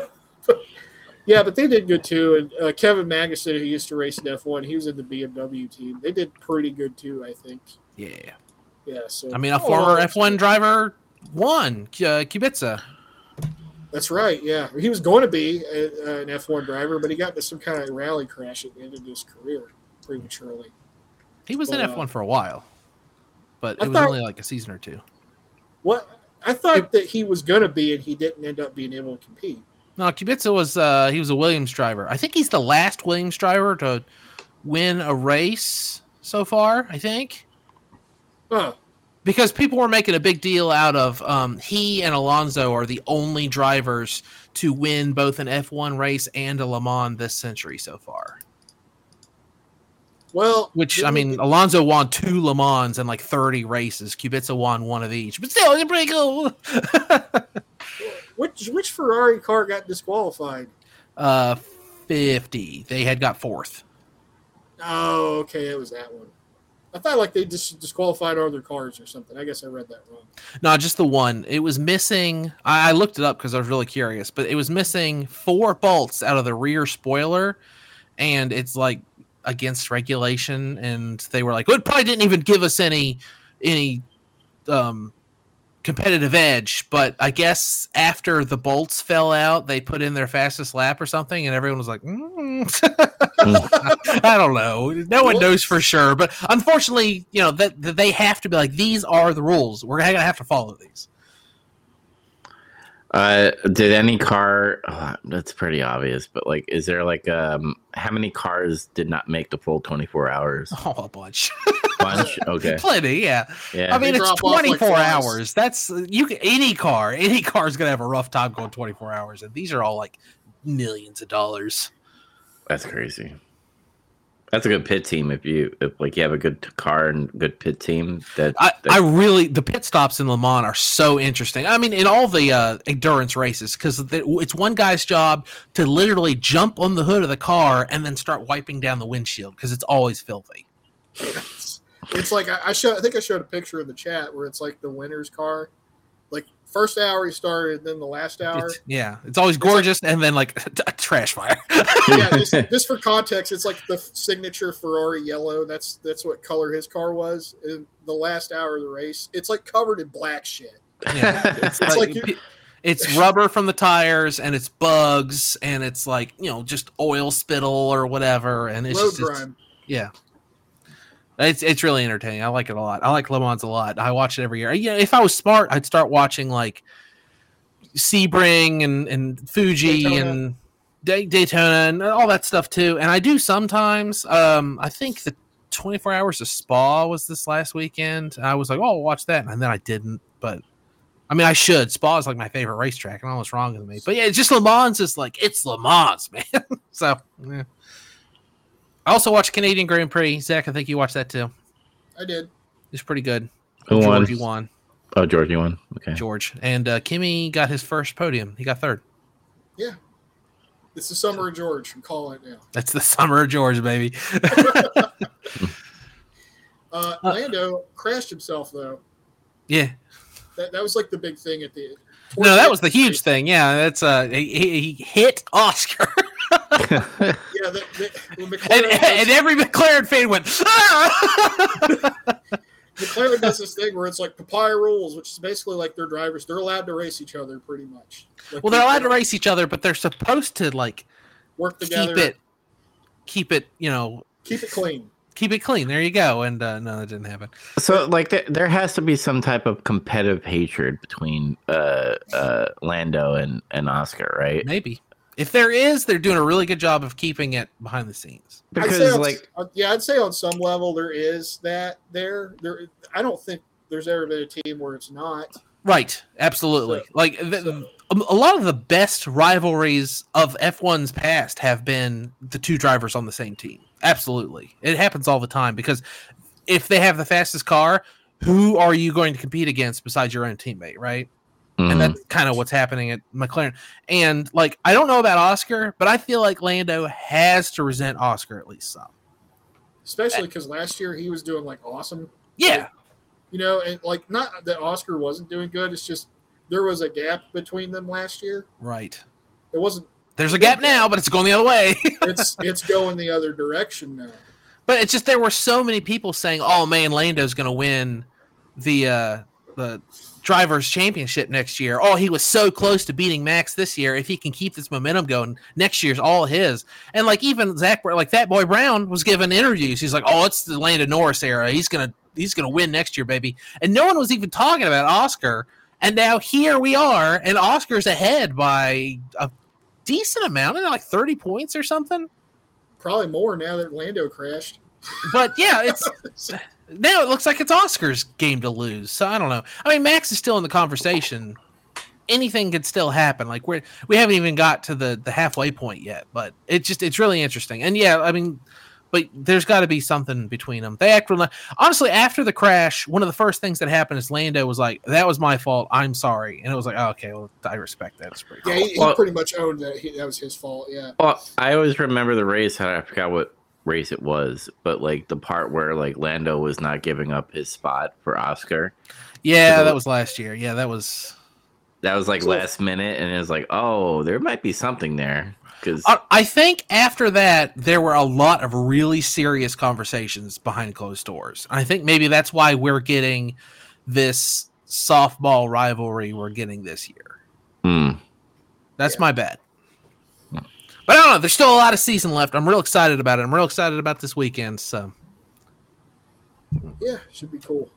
Speaker 4: Yeah, but they did good too. And uh, Kevin Magnuson, who used to race in F one, he was in the B M W team. They did pretty good too, I think.
Speaker 2: yeah.
Speaker 4: Yeah. So
Speaker 2: I mean, a
Speaker 4: Oh,
Speaker 2: former
Speaker 4: that's
Speaker 2: F one
Speaker 4: good.
Speaker 2: driver won, uh, Kubica.
Speaker 4: That's right. Yeah, he was going to be a, an F one driver, but he got into some kind of rally crash at the end of his career prematurely.
Speaker 2: He was in
Speaker 4: Well,
Speaker 2: F one for a while, but
Speaker 4: I
Speaker 2: it was
Speaker 4: thought-
Speaker 2: only like a season or two.
Speaker 4: What I thought that he was going to be, and he didn't end up being able to compete.
Speaker 2: No, Kubica was uh, he was a Williams driver. I think he's the last Williams driver to win a race so far. I think.
Speaker 4: Huh.
Speaker 2: Because people were making a big deal out of um, he and Alonso are the only drivers to win both an F one race and a Le Mans this century so far.
Speaker 4: Well,
Speaker 2: Which,
Speaker 4: didn't
Speaker 2: I
Speaker 4: he
Speaker 2: mean,
Speaker 4: get-
Speaker 2: Alonso won two Le Mans and like thirty races. Kubica won one of each. But still, it's pretty cool.
Speaker 4: which which Ferrari car got disqualified?
Speaker 2: uh, fifty. They had got fourth.
Speaker 4: Oh, okay, it was that one. I thought like they just disqualified other cars or something. I guess I read that wrong.
Speaker 2: No, just the one. It was missing. I, I looked it up because I was really curious, but it was missing four bolts out of the rear spoiler, and it's like against regulation. And they were like, "Well, it probably didn't even give us any any um, competitive edge." But I guess after the bolts fell out, they put in their fastest lap or something, and everyone was like, mm. "I don't know. No one
Speaker 4: What?
Speaker 2: knows for sure." But unfortunately, you know that, that they have to be like, "These are the rules. We're gonna have to follow these."
Speaker 3: Uh, did any car? Oh, that's pretty obvious, but like, is there like um, how many cars did not make the full twenty-four hours?
Speaker 2: Oh, a bunch,
Speaker 3: Bunch. Okay.
Speaker 2: plenty. Yeah.
Speaker 3: Yeah.
Speaker 2: I mean,
Speaker 4: They
Speaker 2: it's
Speaker 4: drop off like
Speaker 2: twenty-four
Speaker 4: flies.
Speaker 2: hours. That's you. Can, any car, any car is gonna have a rough time going twenty-four hours, and these are all like millions of dollars.
Speaker 3: That's crazy. That's a good pit team if you if like you have a good car and good pit team. That,
Speaker 2: I,
Speaker 3: that
Speaker 2: I really the pit stops in Le Mans are so interesting. I mean, in all the uh, endurance races, because it's one guy's job to literally jump on the hood of the car and then start wiping down the windshield because it's always filthy.
Speaker 4: It's, it's like I, I showed. I think I showed a picture in the chat where it's like the winner's car. Like first hour he started, then the last hour.
Speaker 2: It's, yeah, it's always gorgeous, and then like a trash fire.
Speaker 4: Yeah, just, just for context, it's like the signature Ferrari yellow. That's that's what color his car was. In the last hour of the race, it's like covered in black shit.
Speaker 2: Yeah, it's,
Speaker 4: It's
Speaker 2: like,
Speaker 4: like you-
Speaker 2: it's rubber from the tires, and it's bugs, and it's like you know just oil spittle or whatever, and it's
Speaker 4: Road
Speaker 2: just it's-
Speaker 4: grime.
Speaker 2: yeah. It's it's really entertaining. I like it a lot. I like Le Mans a lot. I watch it every year. Yeah, if I was smart, I'd start watching like Sebring and, and Fuji
Speaker 4: Daytona.
Speaker 2: and Day- Daytona and all that stuff too. And I do sometimes. Um, I think the twenty-four Hours of Spa was this last weekend. I was like, oh, I'll watch that. And then I didn't. But I mean, I should. Spa is like my favorite racetrack. I don't know what's wrong with me. But yeah, it's just Le Mans is like, it's Le Mans, man. So, yeah. I also watched Canadian Grand Prix. Zach, I think you watched that too.
Speaker 4: I did.
Speaker 2: It's pretty good.
Speaker 3: Who won?
Speaker 2: Georgie won.
Speaker 3: Oh, Georgie won. Okay.
Speaker 2: George. And uh, Kimmy got his first podium. He got third.
Speaker 4: Yeah. It's the summer of George. I'm calling it now.
Speaker 2: That's the summer of George, baby.
Speaker 4: uh, Lando crashed himself, though.
Speaker 2: Yeah.
Speaker 4: That, that was like the big thing at the
Speaker 2: No, that was the huge thing. Yeah, that's uh, he, he hit Oscar.
Speaker 4: Yeah, the, the, when McLaren,
Speaker 2: and,
Speaker 4: does,
Speaker 2: and every McLaren fan went, ah!
Speaker 4: McLaren does this thing where it's like papaya rules, which is basically like their drivers. They're allowed to race each other pretty much. Like
Speaker 2: Well, they're allowed to race each other, but they're supposed to like
Speaker 4: work together.
Speaker 2: keep it, keep it, you know,
Speaker 4: Keep it clean.
Speaker 2: keep it clean. There you go. And uh, no, that didn't happen.
Speaker 3: So, like, there, there has to be some type of competitive hatred between uh, uh, Lando and, and Oscar, right?
Speaker 2: Maybe if there is, they're doing a really good job of keeping it behind the scenes.
Speaker 4: I'd say
Speaker 3: Because,
Speaker 4: on-
Speaker 3: like,
Speaker 4: uh, yeah, I'd say on some level there is that there. There, I don't think there's ever been a team where it's not.
Speaker 2: Right. Absolutely.
Speaker 4: So-
Speaker 2: like the,
Speaker 4: so-
Speaker 2: a lot of the best rivalries of F one's past have been the two drivers on the same team. Absolutely. It happens all the time because if they have the fastest car, who are you going to compete against besides your own teammate, right?
Speaker 3: mm,
Speaker 2: And that's kind of what's happening at McLaren. And like, I don't know about Oscar, but I feel like Lando has to resent Oscar at least some.
Speaker 4: Especially because last year he was doing like awesome.
Speaker 2: Yeah.
Speaker 4: You know, and like not that Oscar wasn't doing good. It's just there was a gap between them last year.
Speaker 2: Right.
Speaker 4: It wasn't.
Speaker 2: There's a gap now, but it's going the other way.
Speaker 4: It's it's going the other direction now.
Speaker 2: But it's just there were so many people saying, "Oh man, Lando's going to win the uh, the drivers' championship next year." Oh, he was so close to beating Max this year. If he can keep this momentum going, next year's all his. And like even Zach, like that boy Brown was giving interviews. He's like, "Oh, it's the Lando Norris era. He's gonna he's gonna win next year, baby." And no one was even talking about Oscar. And now here we are, and Oscar's ahead by a decent amount, like thirty points or something.
Speaker 4: Probably more now that Lando crashed.
Speaker 2: But yeah, it's now it looks like it's Oscar's game to lose. So I don't know. I mean, Max is still in the conversation. Anything could still happen. Like we're we haven't even got to the the halfway point yet. But it just it's really interesting. And yeah, I mean, but there's got to be something between them. They act really, honestly after the crash. One of the first things that happened is Lando was like, "That was my fault. I'm sorry." And it was like, oh, "Okay, well, I respect that. It's pretty cool."
Speaker 4: Yeah, he, he
Speaker 3: Well-
Speaker 4: pretty much owned that. He, that was his fault. Yeah.
Speaker 3: well, I always remember the race. I forgot what race it was, but like the part where like Lando was not giving up his spot for Oscar.
Speaker 2: Yeah, that was last year. Yeah, that was.
Speaker 3: That was like
Speaker 4: Cool.
Speaker 3: last minute, and it was like, oh, there might be something there. Because
Speaker 2: I I think after that, there were a lot of really serious conversations behind closed doors. I think maybe that's why we're getting this softball rivalry we're getting this year.
Speaker 3: hmm,
Speaker 2: That's
Speaker 4: Yeah.
Speaker 2: my bet. But I don't know. There's still a lot of season left. I'm real excited about it. I'm real excited about this weekend. So,
Speaker 4: Yeah, should be cool.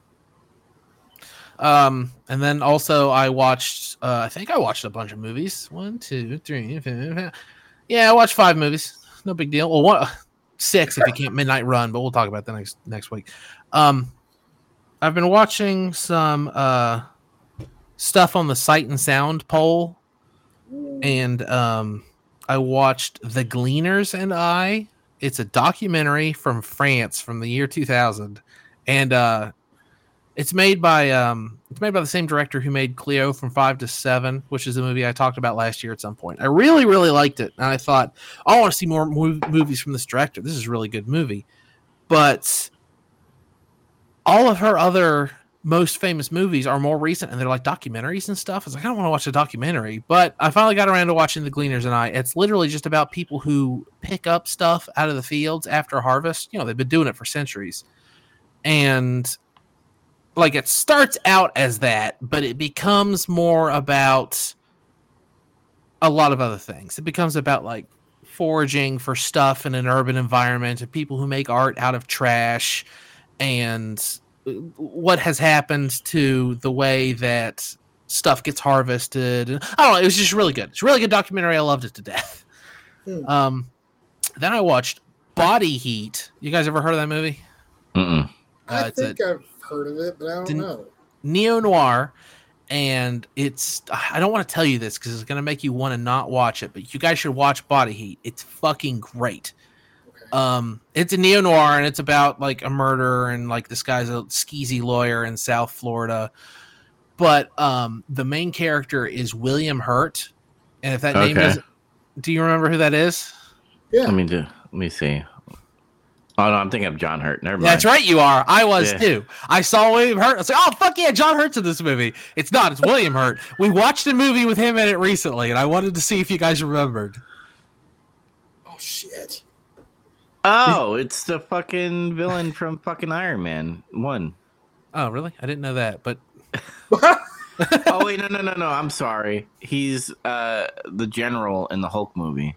Speaker 2: um, and then also I watched. Uh, I think I watched a bunch of movies. One, two, three, four, five. Yeah, I watched five movies. No big deal. Well, one, six if you can't Midnight Run, but we'll talk about that next next week. Um, I've been watching some uh stuff on the Sight and Sound poll, and um, I watched The Gleaners and I. It's a documentary from France from the year two thousand, and uh, it's made by um, it's made by the same director who made Cleo from Five to Seven, which is a movie I talked about last year at some point. I really, really liked it, and I thought I want to see more mov- movies from this director. This is a really good movie, but all of her other most famous movies are more recent, and they're like documentaries and stuff. I was like, I don't want to watch a documentary, but I finally got around to watching The Gleaners and I. It's literally just about people who pick up stuff out of the fields after harvest. You know, they've been doing it for centuries, and like it starts out as that, but it becomes more about a lot of other things. It becomes about like foraging for stuff in an urban environment, and people who make art out of trash, and what has happened to the way that stuff gets harvested. And, I don't know. It was just really good. It's a really good documentary. I loved it to death.
Speaker 4: Hmm.
Speaker 2: Um, then I watched Body Heat. You guys ever heard of that movie?
Speaker 3: Mm-mm.
Speaker 2: Uh,
Speaker 4: I
Speaker 2: it's a-
Speaker 4: think I've heard of it, but I don't
Speaker 2: Didn't-
Speaker 4: know.
Speaker 2: Neo noir, and it's I don't want to tell you this because it's gonna make you want to not watch it, but you guys should watch Body Heat. It's fucking great.
Speaker 4: Okay.
Speaker 2: Um, it's a neo noir, and it's about like a murder, and like this guy's a skeezy lawyer in South Florida. But um, the main character is William Hurt, and if that name
Speaker 3: Okay.
Speaker 2: is, do you remember who that is?
Speaker 4: Yeah.
Speaker 3: Let me do. Let me see. Oh no, I'm thinking of John Hurt. Never mind.
Speaker 2: That's right, you are. I was
Speaker 3: Yeah.
Speaker 2: too. I saw William Hurt. I was like, oh, fuck yeah, John Hurt's in this movie. It's not. It's William Hurt. We watched a movie with him in it recently, and I wanted to see if you guys remembered.
Speaker 4: Oh shit.
Speaker 3: Oh, it's the fucking villain from fucking Iron Man one.
Speaker 2: Oh, really? I didn't know that. But
Speaker 3: Oh wait, no, no, no, no. I'm sorry. He's uh the general in the Hulk movie.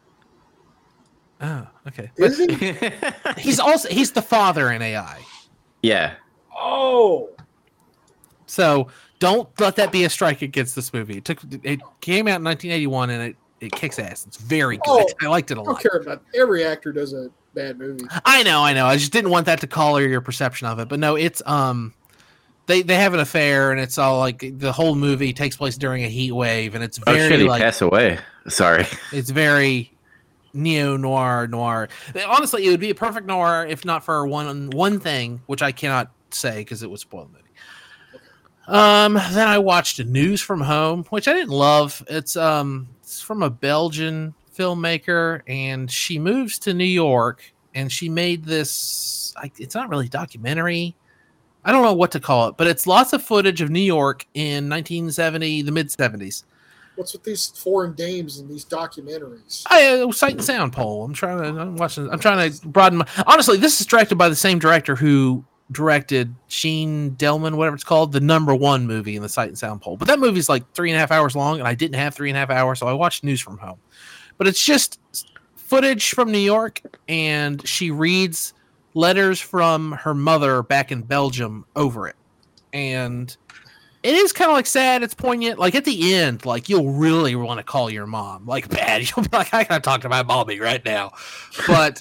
Speaker 2: oh, okay. But
Speaker 4: Is he?
Speaker 2: he's also he's the father in A I.
Speaker 3: Yeah.
Speaker 4: Oh.
Speaker 2: So don't let that be a strike against this movie. It took it came out in nineteen eighty-one, and it it kicks ass. It's very good.
Speaker 4: Oh,
Speaker 2: I liked it a
Speaker 4: I don't
Speaker 2: lot.
Speaker 4: care about every actor does a bad movie.
Speaker 2: I know, I know. I just didn't want that to color your perception of it. But no, it's um they they have an affair, and it's all like the whole movie takes place during a heat wave, and it's
Speaker 3: Oh
Speaker 2: very
Speaker 3: shit, he
Speaker 2: like
Speaker 3: passed away. Sorry.
Speaker 2: it's very neo noir noir. Honestly, it would be a perfect noir if not for one one thing, which I cannot say because it would spoil the movie. Um, then I watched News from Home, which I didn't love. It's um it's from a Belgian filmmaker, and she moves to New York, and she made this. I, it's not really a documentary. I don't know what to call it, but it's lots of footage of New York in nineteen seventy, the mid seventies.
Speaker 4: What's with these foreign dames and these documentaries?
Speaker 2: I uh, Sight and Sound poll. I'm trying to. I'm watching. I'm trying to broaden my. Honestly, this is directed by the same director who directed Sheen Delman, whatever it's called, the number one movie in the Sight and Sound poll. But that movie's like three and a half hours long, and I didn't have three and a half hours, so I watched News from Home. But it's just footage from New York, and she reads letters from her mother back in Belgium over it, and it is kind of like sad. It's poignant. Like at the end, like you'll really want to call your mom, like bad. You'll be like, I gotta talk to my mommy right now. But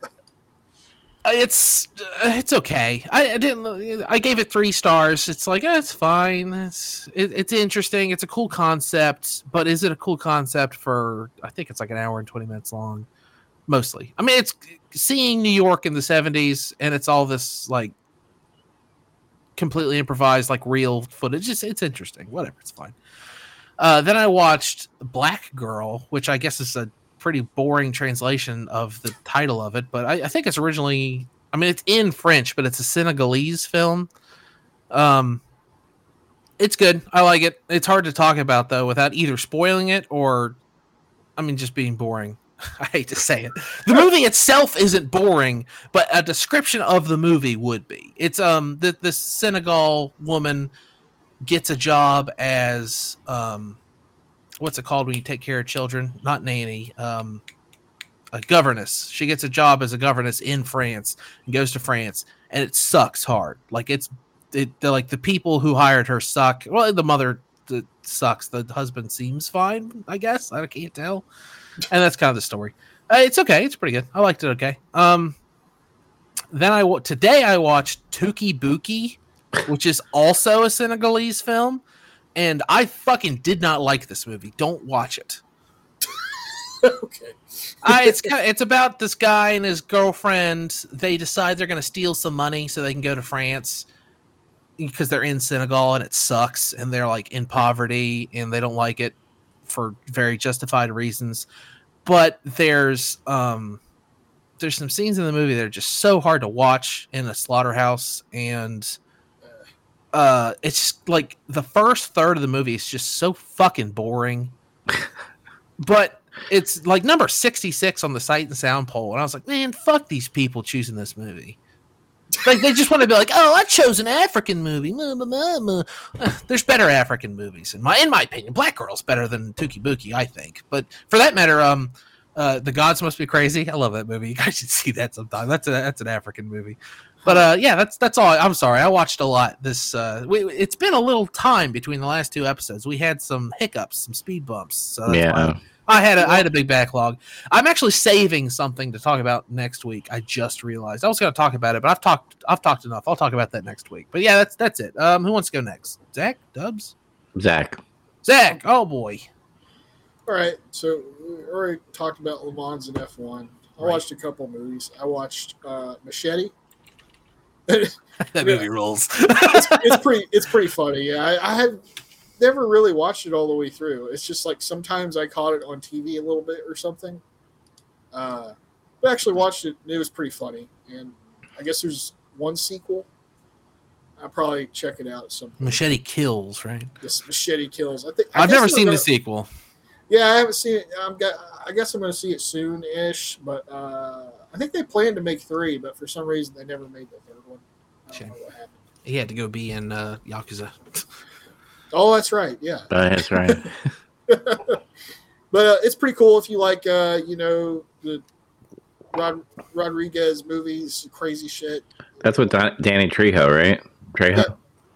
Speaker 2: it's uh, it's okay. I, I didn't. I gave it three stars. It's like eh, it's fine. It's it, it's interesting. It's a cool concept. But is it a cool concept for? I think it's like an hour and twenty minutes long. Mostly. I mean, it's seeing New York in the seventies, and it's all this like completely improvised, like real footage. It's, it's interesting. Whatever, it's fine. Uh, then I watched Black Girl, which I guess is a pretty boring translation of the title of it, but I, I think it's originally, I mean, it's in French, but it's a Senegalese film. Um, it's good. I like it. It's hard to talk about though without either spoiling it or, I mean, just being boring. I hate to say it. The movie itself isn't boring, but a description of the movie would be. It's um the the Senegal woman gets a job as um what's it called when you take care of children? Not nanny, um a governess. She gets a job as a governess in France and goes to France, and it sucks hard. Like it's it they're like the people who hired her suck. Well, the mother the, sucks. The husband seems fine, I guess. I can't tell. And that's kind of the story. Uh, it's okay. It's pretty good. I liked it. Okay. Um, then I today I watched Tuki Buki, which is also a Senegalese film, and I fucking did not like this movie. Don't watch it.
Speaker 4: Okay.
Speaker 2: I, it's kind of, it's about this guy and his girlfriend. They decide they're going to steal some money so they can go to France because they're in Senegal and it sucks, and they're like in poverty and they don't like it for very justified reasons. But there's um there's some scenes in the movie that are just so hard to watch in a slaughterhouse, and uh it's just like the first third of the movie is just so fucking boring. But it's like number sixty-six on the Sight and Sound poll, and I was like, man, fuck these people choosing this movie. Like they just want to be like, oh, I chose an African movie. There's better African movies in my in my opinion. Black Girl's better than Tuki Buki, I think. But for that matter, um, Uh, the Gods Must Be Crazy. I love that movie. You guys should see that sometime. That's a that's an African movie. But uh, yeah, that's that's all. I'm sorry, I watched a lot. This uh, we, it's been a little time between the last two episodes. We had some hiccups, some speed bumps. So that's
Speaker 3: Yeah.
Speaker 2: why I had a, I had a big backlog. I'm actually saving something to talk about next week. I just realized I was going to talk about it, but I've talked I've talked enough. I'll talk about that next week. But yeah, that's that's it. Um, who wants to go next? Zach, Dubs,
Speaker 3: Zach.
Speaker 2: Zach. Oh boy.
Speaker 4: All right, so we already talked about Le Mans and F one. I
Speaker 2: Right.
Speaker 4: watched a couple movies. I watched uh, Machete.
Speaker 2: That movie rules.
Speaker 4: it's, it's pretty. It's pretty funny. Yeah, I, I had never really watched it all the way through. It's just like sometimes I caught it on T V a little bit or something. Uh, but I actually watched it. And it was pretty funny, and I guess there's one sequel. I'll probably check it out at some point.
Speaker 2: Machete Kills, right?
Speaker 4: This Machete Kills. I think I
Speaker 2: I've
Speaker 4: guess
Speaker 2: never
Speaker 4: I'm
Speaker 2: seen
Speaker 4: gonna-
Speaker 2: the sequel.
Speaker 4: Yeah, I haven't seen it. I'm got, I guess I'm going to see it soon-ish, but uh, I think they planned to make three, but for some reason they never made the third one. I don't
Speaker 2: Shame.
Speaker 4: know what happened.
Speaker 2: He had to go be in uh, Yakuza.
Speaker 4: Oh, that's right. Yeah,
Speaker 3: Oh, that's right.
Speaker 4: but uh, it's pretty cool if you like, uh, you know, the Rod- Rodriguez movies, crazy shit.
Speaker 3: That's what Don- Danny Trejo, right? Trejo.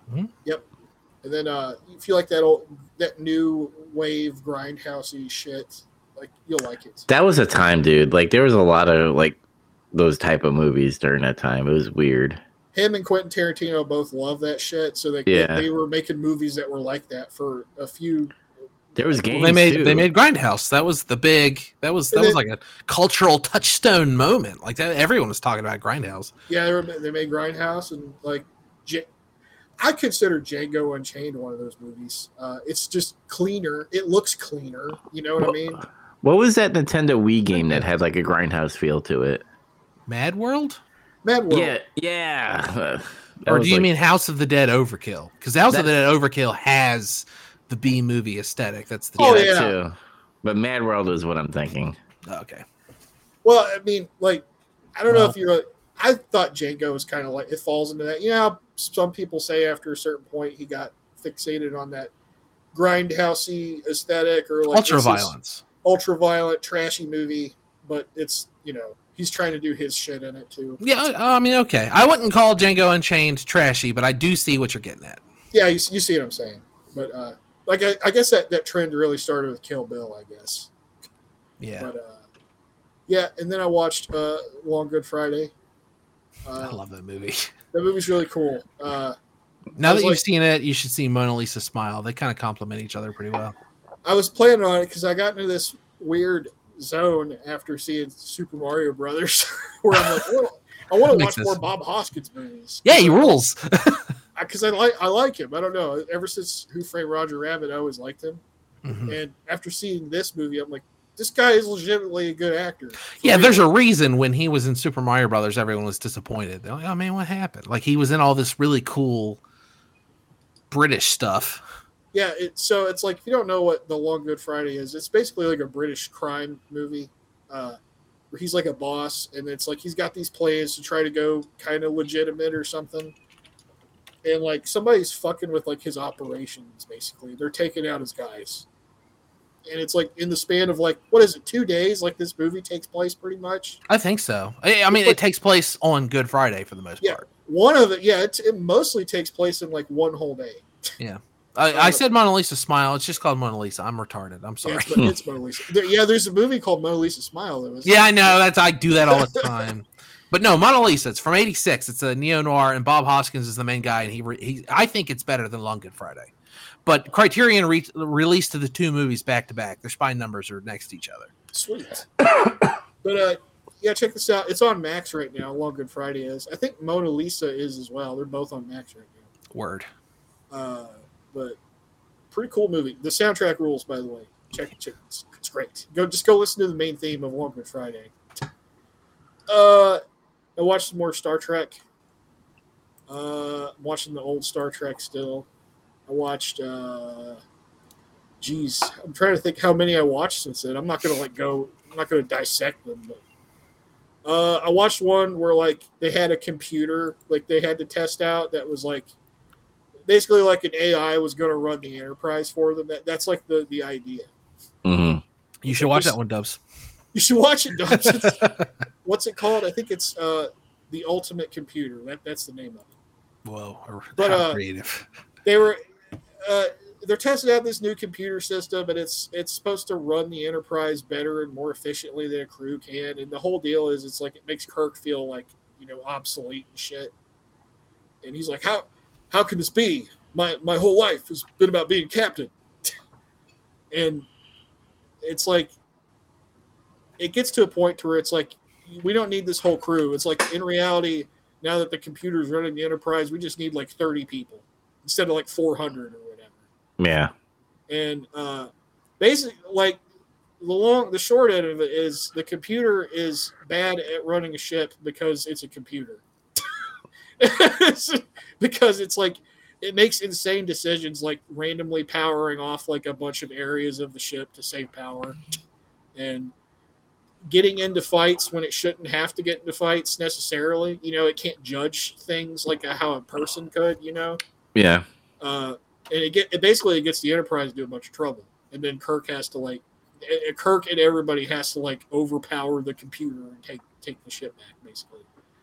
Speaker 4: And then uh, if you like that old, that new wave grindhousey shit, like you'll like it.
Speaker 3: That was a time, dude. Like there was a lot of like those type of movies during that time. It was weird.
Speaker 4: Him and Quentin Tarantino both love that shit, so they
Speaker 3: Yeah.
Speaker 4: they were making movies that were like that for a few.
Speaker 3: There was games
Speaker 2: Well, they made
Speaker 3: too.
Speaker 2: they made Grindhouse. That was the big. That was that
Speaker 4: And
Speaker 2: was
Speaker 4: then-
Speaker 2: like a cultural touchstone moment. Like that, everyone was talking about Grindhouse.
Speaker 4: Yeah, they, were, they made Grindhouse and like, J- I consider Django Unchained one of those movies. Uh, it's just cleaner. It looks cleaner. You know what I mean?
Speaker 3: What was that Nintendo Wii game that had like a grindhouse feel to it?
Speaker 2: Mad World,
Speaker 4: Mad World.
Speaker 3: Yeah, yeah. Uh, that
Speaker 2: or
Speaker 3: was
Speaker 2: do you
Speaker 3: like-
Speaker 2: mean House of the Dead Overkill? Because House of
Speaker 3: That-
Speaker 2: the Dead Overkill has the B movie aesthetic. That's the
Speaker 4: Oh,
Speaker 3: that
Speaker 4: yeah.
Speaker 3: too. But Mad World is what I'm thinking.
Speaker 2: okay.
Speaker 4: Well, I mean, like, I don't know
Speaker 2: Well-
Speaker 4: if you're. I thought Django was kind of like it falls into that. You know, how some people say after a certain point he got fixated on that grindhousey aesthetic or like
Speaker 2: Ultra
Speaker 4: it's this
Speaker 2: violence.
Speaker 4: ultra violent, trashy movie. But it's you know he's trying to do his shit in it too.
Speaker 2: Yeah, I I mean, okay. I wouldn't call Django Unchained trashy, but I do see what you're getting at.
Speaker 4: Yeah, you, you see what I'm saying. But uh, like I, I guess that, that trend really started with Kill Bill, I guess.
Speaker 2: Yeah,
Speaker 4: But uh, yeah, and then I watched uh, Long Good Friday.
Speaker 2: I
Speaker 4: Uh,
Speaker 2: love that movie.
Speaker 4: that movie's really cool. Uh,
Speaker 2: Now
Speaker 4: was
Speaker 2: that you've
Speaker 4: like-
Speaker 2: seen it, you should see Mona Lisa Smile. They kind of complement each other pretty well.
Speaker 4: I was planning on it because I got into this weird zone after seeing Super Mario Brothers, where I'm like, well, I want to
Speaker 2: Makes
Speaker 4: watch more
Speaker 2: sense.
Speaker 4: Bob Hoskins movies.
Speaker 2: Yeah, he rules.
Speaker 4: Because I like I like him. I don't know. Ever since Who Framed Roger Rabbit, I always liked him.
Speaker 2: Mhm.
Speaker 4: And after seeing this movie, I'm like, this guy is legitimately a good actor. For
Speaker 2: Yeah,
Speaker 4: real.
Speaker 2: there's a reason when he was in Super Mario Brothers, everyone was disappointed. They're like, "Oh man, what happened?" Like he was in all this really cool British stuff.
Speaker 4: Yeah, it, so it's like if you don't know what The Long Good Friday is, it's basically like a British crime movie uh, where he's like a boss, and it's like he's got these plans to try to go kind of legitimate or something. And like somebody's fucking with like his operations, basically. They're taking out his guys. And it's like in the span of like, what is it, two days? Like this movie takes place pretty much.
Speaker 2: I think so. I, I mean, it takes place on Good Friday for the most
Speaker 4: Yeah.
Speaker 2: part.
Speaker 4: One of it, yeah, it, it mostly takes place in like one whole day.
Speaker 2: I, I said Mona Lisa Smile. It's just called Mona Lisa. I'm retarded. I'm
Speaker 4: Yeah,
Speaker 2: sorry.
Speaker 4: it's, it's Mona Lisa. There, yeah, there's a movie called Mona Lisa Smile. That was
Speaker 2: Yeah, I know. That's I do that all the time. But no, Mona Lisa. It's from eighty-six. It's a neo noir, and Bob Hoskins is the main guy. And he, re, he I think it's better than Long Good Friday. But Criterion re- released the two movies back to back. Their spine numbers are next to each other.
Speaker 4: Sweet. But uh, yeah, check this out. It's on Max right now. Long Good Friday is. I think Mona Lisa is as well. They're both on Max right now.
Speaker 2: Word.
Speaker 4: Uh, but pretty cool movie. The soundtrack rules, by the way. Check check. It's, it's great. Go just go listen to the main theme of Long Good Friday. Uh, I watched some more Star Trek. Uh, I'm watching the old Star Trek still. I watched. Uh, geez, I'm trying to think how many I watched since then. I'm not gonna like go. I'm not gonna dissect them, but. Uh, I watched one where like they had a computer like they had to test out that was like basically like an A I was going to run the Enterprise for them. That that's like the the idea.
Speaker 3: hmm
Speaker 2: You should watch that one, Dubs.
Speaker 4: You should watch it, Dubs. It's- What's it called? I think it's uh, The Ultimate Computer. That that's the name of it.
Speaker 2: Whoa,
Speaker 4: But,
Speaker 2: how
Speaker 4: uh,
Speaker 2: creative.
Speaker 4: They were uh, they're testing out this new computer system, and it's it's supposed to run the Enterprise better and more efficiently than a crew can. And the whole deal is, it's like it makes Kirk feel like, you know, obsolete and shit. And he's like, how how can this be? My my whole life has been about being captain. And it's like, it gets to a point to where it's like, we don't need this whole crew. It's like, in reality, now that the computer's running the Enterprise, we just need like thirty people instead of like four hundred or whatever.
Speaker 3: Yeah.
Speaker 4: And uh, basically, like, the long, the short end of it is, the computer is bad at running a ship because it's a computer. Because it's like, it makes insane decisions, like randomly powering off like a bunch of areas of the ship to save power, and getting into fights when it shouldn't have to get into fights necessarily. You know, it can't judge things like how a person could, you know?
Speaker 3: Yeah.
Speaker 4: Uh, and it get it basically it gets the Enterprise into a bunch of trouble, and then Kirk has to like, Kirk and everybody has to like overpower the computer and take take the ship back, basically.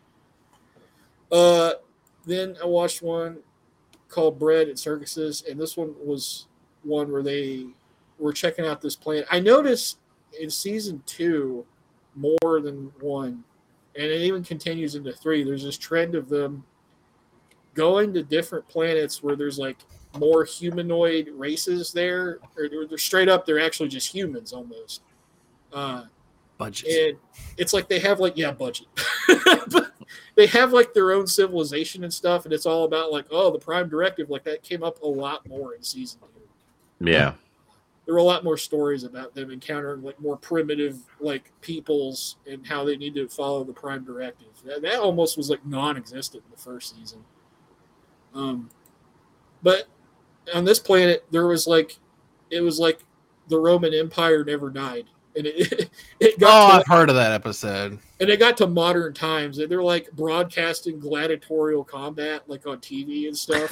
Speaker 4: Uh, then I watched one called Bread and Circuses, and this one was one where they were checking out this planet. I noticed in season two more than one, and it even continues into three. There's this trend of them going to different planets where there's like more humanoid races there, or they're straight up, they're actually just humans almost. Uh,
Speaker 2: Budget.
Speaker 4: and it's like they have like, yeah, budget. They have like their own civilization and stuff, and it's all about like, oh, the Prime Directive, like that came up a lot more in season two.
Speaker 3: Yeah.
Speaker 4: There were a lot more stories about them encountering like more primitive like peoples and how they need to follow the Prime Directive. That, that almost was like non-existent in the first season. Um, but on this planet, there was like, it was like the Roman Empire never died, and it it
Speaker 2: Oh,
Speaker 4: got to,
Speaker 2: I've heard of that episode.
Speaker 4: and it got to modern times. They're like broadcasting gladiatorial combat like on T V and stuff.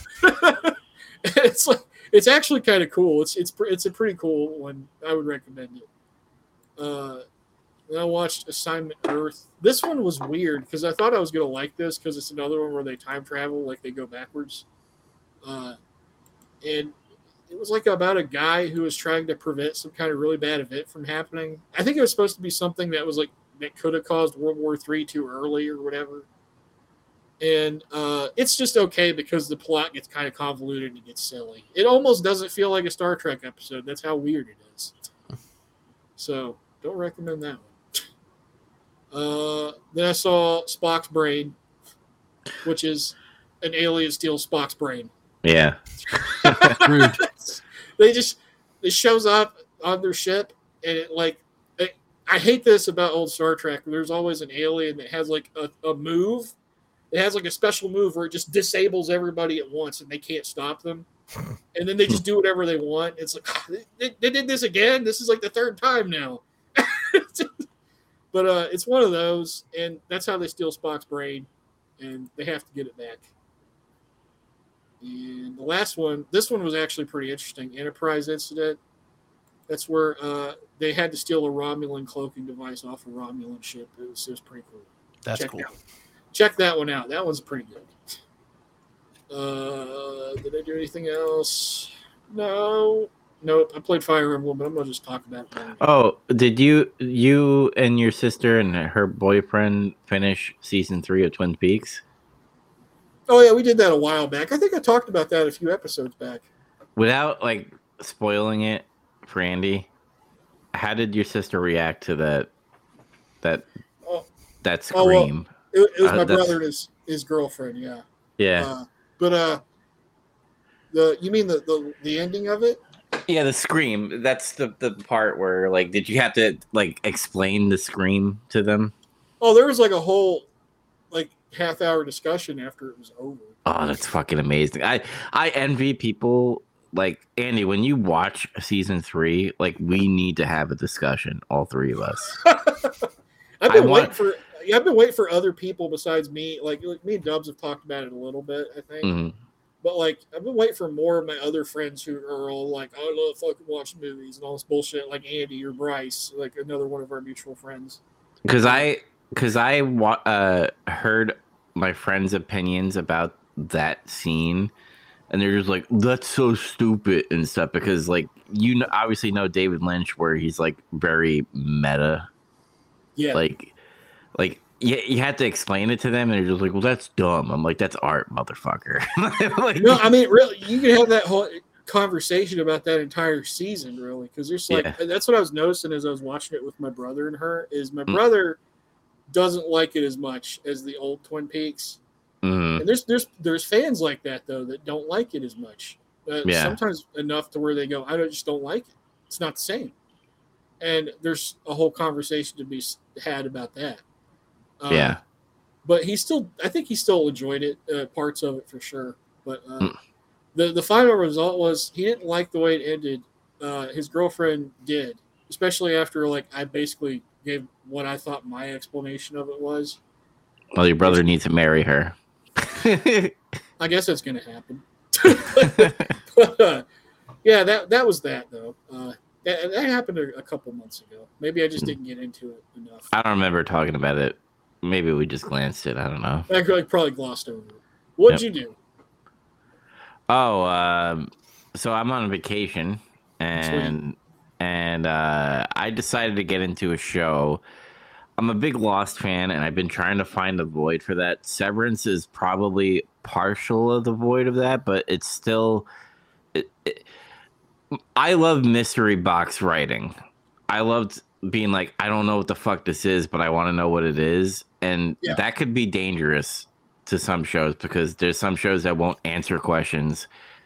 Speaker 4: It's like, it's actually kind of cool. It's it's it's a pretty cool one. I would recommend it. Uh, and I watched Assignment Earth. This one was weird because I thought I was gonna like this because it's another one where they time travel, like they go backwards. Uh, and it was like about a guy who was trying to prevent some kind of really bad event from happening. I think it was supposed to be something that was like that could have caused World War Three too early or whatever. And uh, it's just okay because the plot gets kind of convoluted and it gets silly. It almost doesn't feel like a Star Trek episode. That's how weird it is. So don't recommend that one. Uh, then I saw Spock's Brain, which is an alien steals Spock's brain.
Speaker 3: Yeah.
Speaker 2: Rude.
Speaker 4: They just it shows up on their ship, and it like it, I hate this about old Star Trek. There's always an alien that has like a, a move. It has like a special move where it just disables everybody at once, and they can't stop them. And then they just do whatever they want. It's like, they, they did this again. This is like the third time now. But uh, it's one of those, and that's how they steal Spock's brain, and they have to get it back. And the last one, this one was actually pretty interesting. Enterprise Incident. That's where uh, they had to steal a Romulan cloaking device off a Romulan ship. It was, it was pretty cool.
Speaker 2: That's
Speaker 4: Check
Speaker 2: cool.
Speaker 4: That, check that one out. That one's pretty good. Uh, did I do anything else? No. Nope. I played Fire Emblem, but I'm going to just talk about it.
Speaker 3: Oh, did you you and your sister and her boyfriend finish season three of Twin Peaks?
Speaker 4: Oh, yeah, we did that a while back. I think I talked about that a few episodes back.
Speaker 3: Without like spoiling it for Andy, how did your sister react to that that
Speaker 4: Oh.
Speaker 3: that
Speaker 4: Oh, well,
Speaker 3: scream?
Speaker 4: It, it was
Speaker 3: Uh,
Speaker 4: my
Speaker 3: that's-
Speaker 4: brother and his, his girlfriend, yeah.
Speaker 3: Yeah.
Speaker 4: Uh, but uh, the you mean the, the, the ending of it?
Speaker 3: Yeah, the scream. That's the, the part where, like, did you have to, like, explain the scream to them?
Speaker 4: Oh, there was like a whole like half hour discussion after it was over.
Speaker 3: Oh, that's fucking amazing. I, I envy people, like, Andy, when you watch season three, like, we need to have a discussion, all three of us.
Speaker 4: I've been
Speaker 3: I want-
Speaker 4: waiting for I've been waiting for other people besides me. Like, like me and Dubs have talked about it a little bit, I think.
Speaker 3: Mhm.
Speaker 4: But like, I've been waiting for more of my other friends who are all like, "I love fucking watching movies and all this bullshit," like Andy or Bryce, like another one of our mutual friends.
Speaker 3: Because I, because I uh, heard my friends' opinions about that scene, and they're just like, "That's so stupid" and stuff. Because like you know, obviously know David Lynch, where he's like very meta.
Speaker 4: Yeah.
Speaker 3: Like, like. Yeah, you had to explain it to them, and they're just like, "Well, that's dumb." I'm like, "That's art, motherfucker." Like,
Speaker 4: no, I mean, really, you can have that whole conversation about that entire season, really, because there's like yeah. that's what I was noticing as I was watching it with my brother and her. Is my mm. brother doesn't like it as much as the old Twin Peaks,
Speaker 3: mm-hmm.
Speaker 4: and there's there's there's fans like that though that don't like it as much. Uh, yeah. Sometimes enough to where they go, "I just don't like it. It's not the same." And there's a whole conversation to be had about that. Um,
Speaker 3: yeah,
Speaker 4: but he still, I think he still enjoyed it, uh, parts of it for sure. But uh, mm. the the final result was he didn't like the way it ended. Uh, his girlfriend did, especially after like I basically gave what I thought my explanation of it was.
Speaker 3: Well, your brother needs to marry her.
Speaker 4: I guess that's going to happen. but, uh, yeah, that that was that though. Uh, that, that happened a, a couple months ago. Maybe I just didn't get into it enough.
Speaker 3: I don't remember talking about it. Maybe we just glanced it. I don't know.
Speaker 4: I probably glossed over it. What'd yep. you do?
Speaker 3: Oh, um, so I'm on vacation, and Sweet. and uh, I decided to get into a show. I'm a big Lost fan, and I've been trying to find a void for that. Severance is probably partial of the void of that, but it's still. It, it, I love mystery box writing. I loved being like, I don't know what the fuck this is, but I want to know what it is. And yeah. that could be dangerous to some shows because there's some shows that won't answer questions,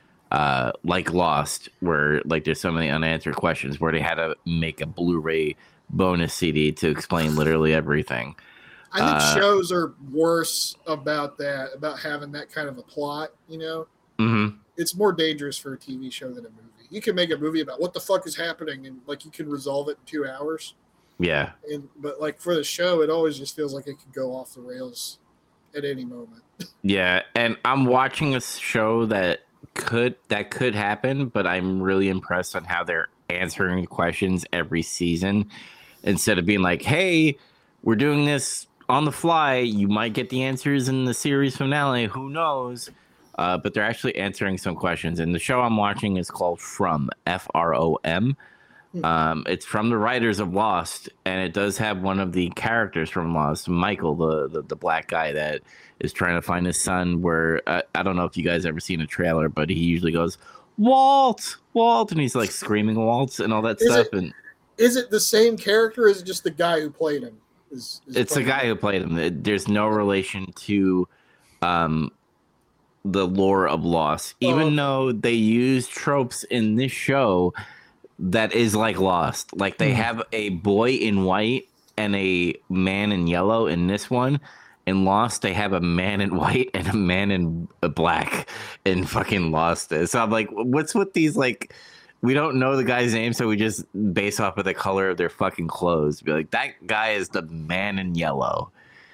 Speaker 3: uh, like Lost, where like there's so many unanswered questions where they had to make a Blu-ray bonus C D to explain literally everything.
Speaker 4: I think
Speaker 3: uh,
Speaker 4: shows are worse about that, about having that kind of a plot, you know?
Speaker 3: Mm-hmm.
Speaker 4: It's more dangerous for a T V show than a movie. You can make a movie about what the fuck is happening and like you can resolve it in two hours.
Speaker 3: Yeah.
Speaker 4: And but like for the show, it always just feels like it could go off the rails at any moment.
Speaker 3: Yeah, and I'm watching a show that could that could happen, but I'm really impressed on how they're answering questions every season instead of being like, "Hey, we're doing this on the fly. You might get the answers in the series finale. Who knows?" Uh, but they're actually answering some questions. And the show I'm watching is called From, F R O M. Um, it's from the writers of Lost, and it does have one of the characters from Lost, Michael, the, the, the black guy that is trying to find his son, where, uh, I don't know if you guys ever seen a trailer, but he usually goes, "Walt, Walt," and he's like screaming Walt and all that
Speaker 4: is
Speaker 3: stuff.
Speaker 4: It,
Speaker 3: and
Speaker 4: is it the same character, or is it just the guy who played him? Is, is
Speaker 3: it's the guy him? who played him. There's no relation to... Um, the lore of Lost, even oh. though they use tropes in this show that is like Lost. Like they mm. have a boy in white and a man in yellow in this one. In Lost, they have a man in white and a man in black in fucking Lost. So I'm like, what's with these, like, we don't know the guy's name, so we just base off of the color of their fucking clothes. Be like, that guy is the man in yellow.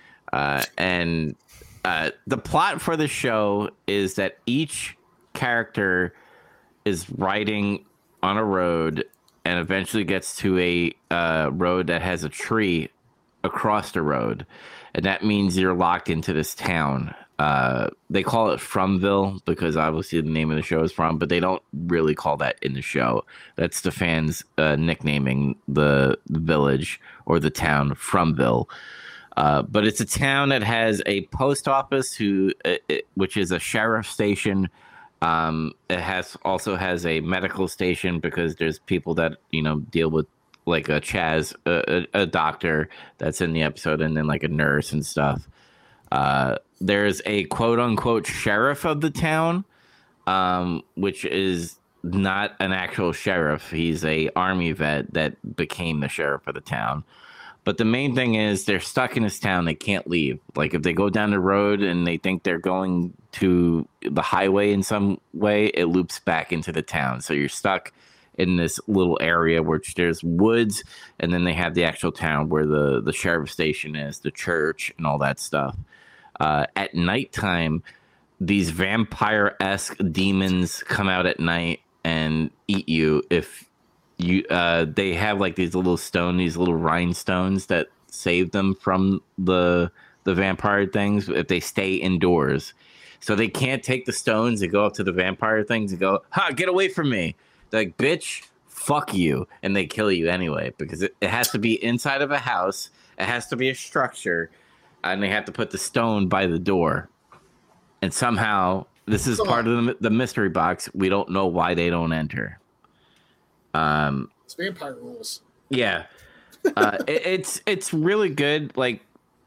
Speaker 3: Uh, and Uh, the plot for the show is that each character is riding on a road and eventually gets to a uh, road that has a tree across the road. And that means you're locked into this town. Uh, they call it Fromville because obviously the name of the show is From, but they don't really call that in the show. That's the fans uh, nicknaming the, the village or the town Fromville. Uh, but it's a town that has a post office, who, uh, it, which is a sheriff station. Um, it has also has a medical station because there's people that you know deal with like a Chaz, a, a, a doctor that's in the episode, and then like a nurse and stuff. Uh, there's a quote unquote sheriff of the town, um, which is not an actual sheriff. He's a army vet that became the sheriff of the town. But the main thing is they're stuck in this town. They can't leave. Like if they go down the road and they think they're going to the highway in some way, it loops back into the town. So you're stuck in this little area where there's woods, and then they have the actual town where the, the sheriff station is, the church, and all that stuff. Uh, at nighttime, these vampire-esque demons come out at night and eat you if you uh they have like these little stone these little rhinestones that save them from the the vampire things if they stay indoors. So they can't take the stones and go up to the vampire things and go, ha, get away from me. They're like, bitch, fuck you. And they kill you anyway because it, it has to be inside of a house. It has to be a structure. And they have to put the stone by the door. And somehow, this is part of the, the mystery box. We don't know why they don't enter. Um,
Speaker 4: It's vampire rules.
Speaker 3: Yeah. Uh, it, it's it's really good. Like,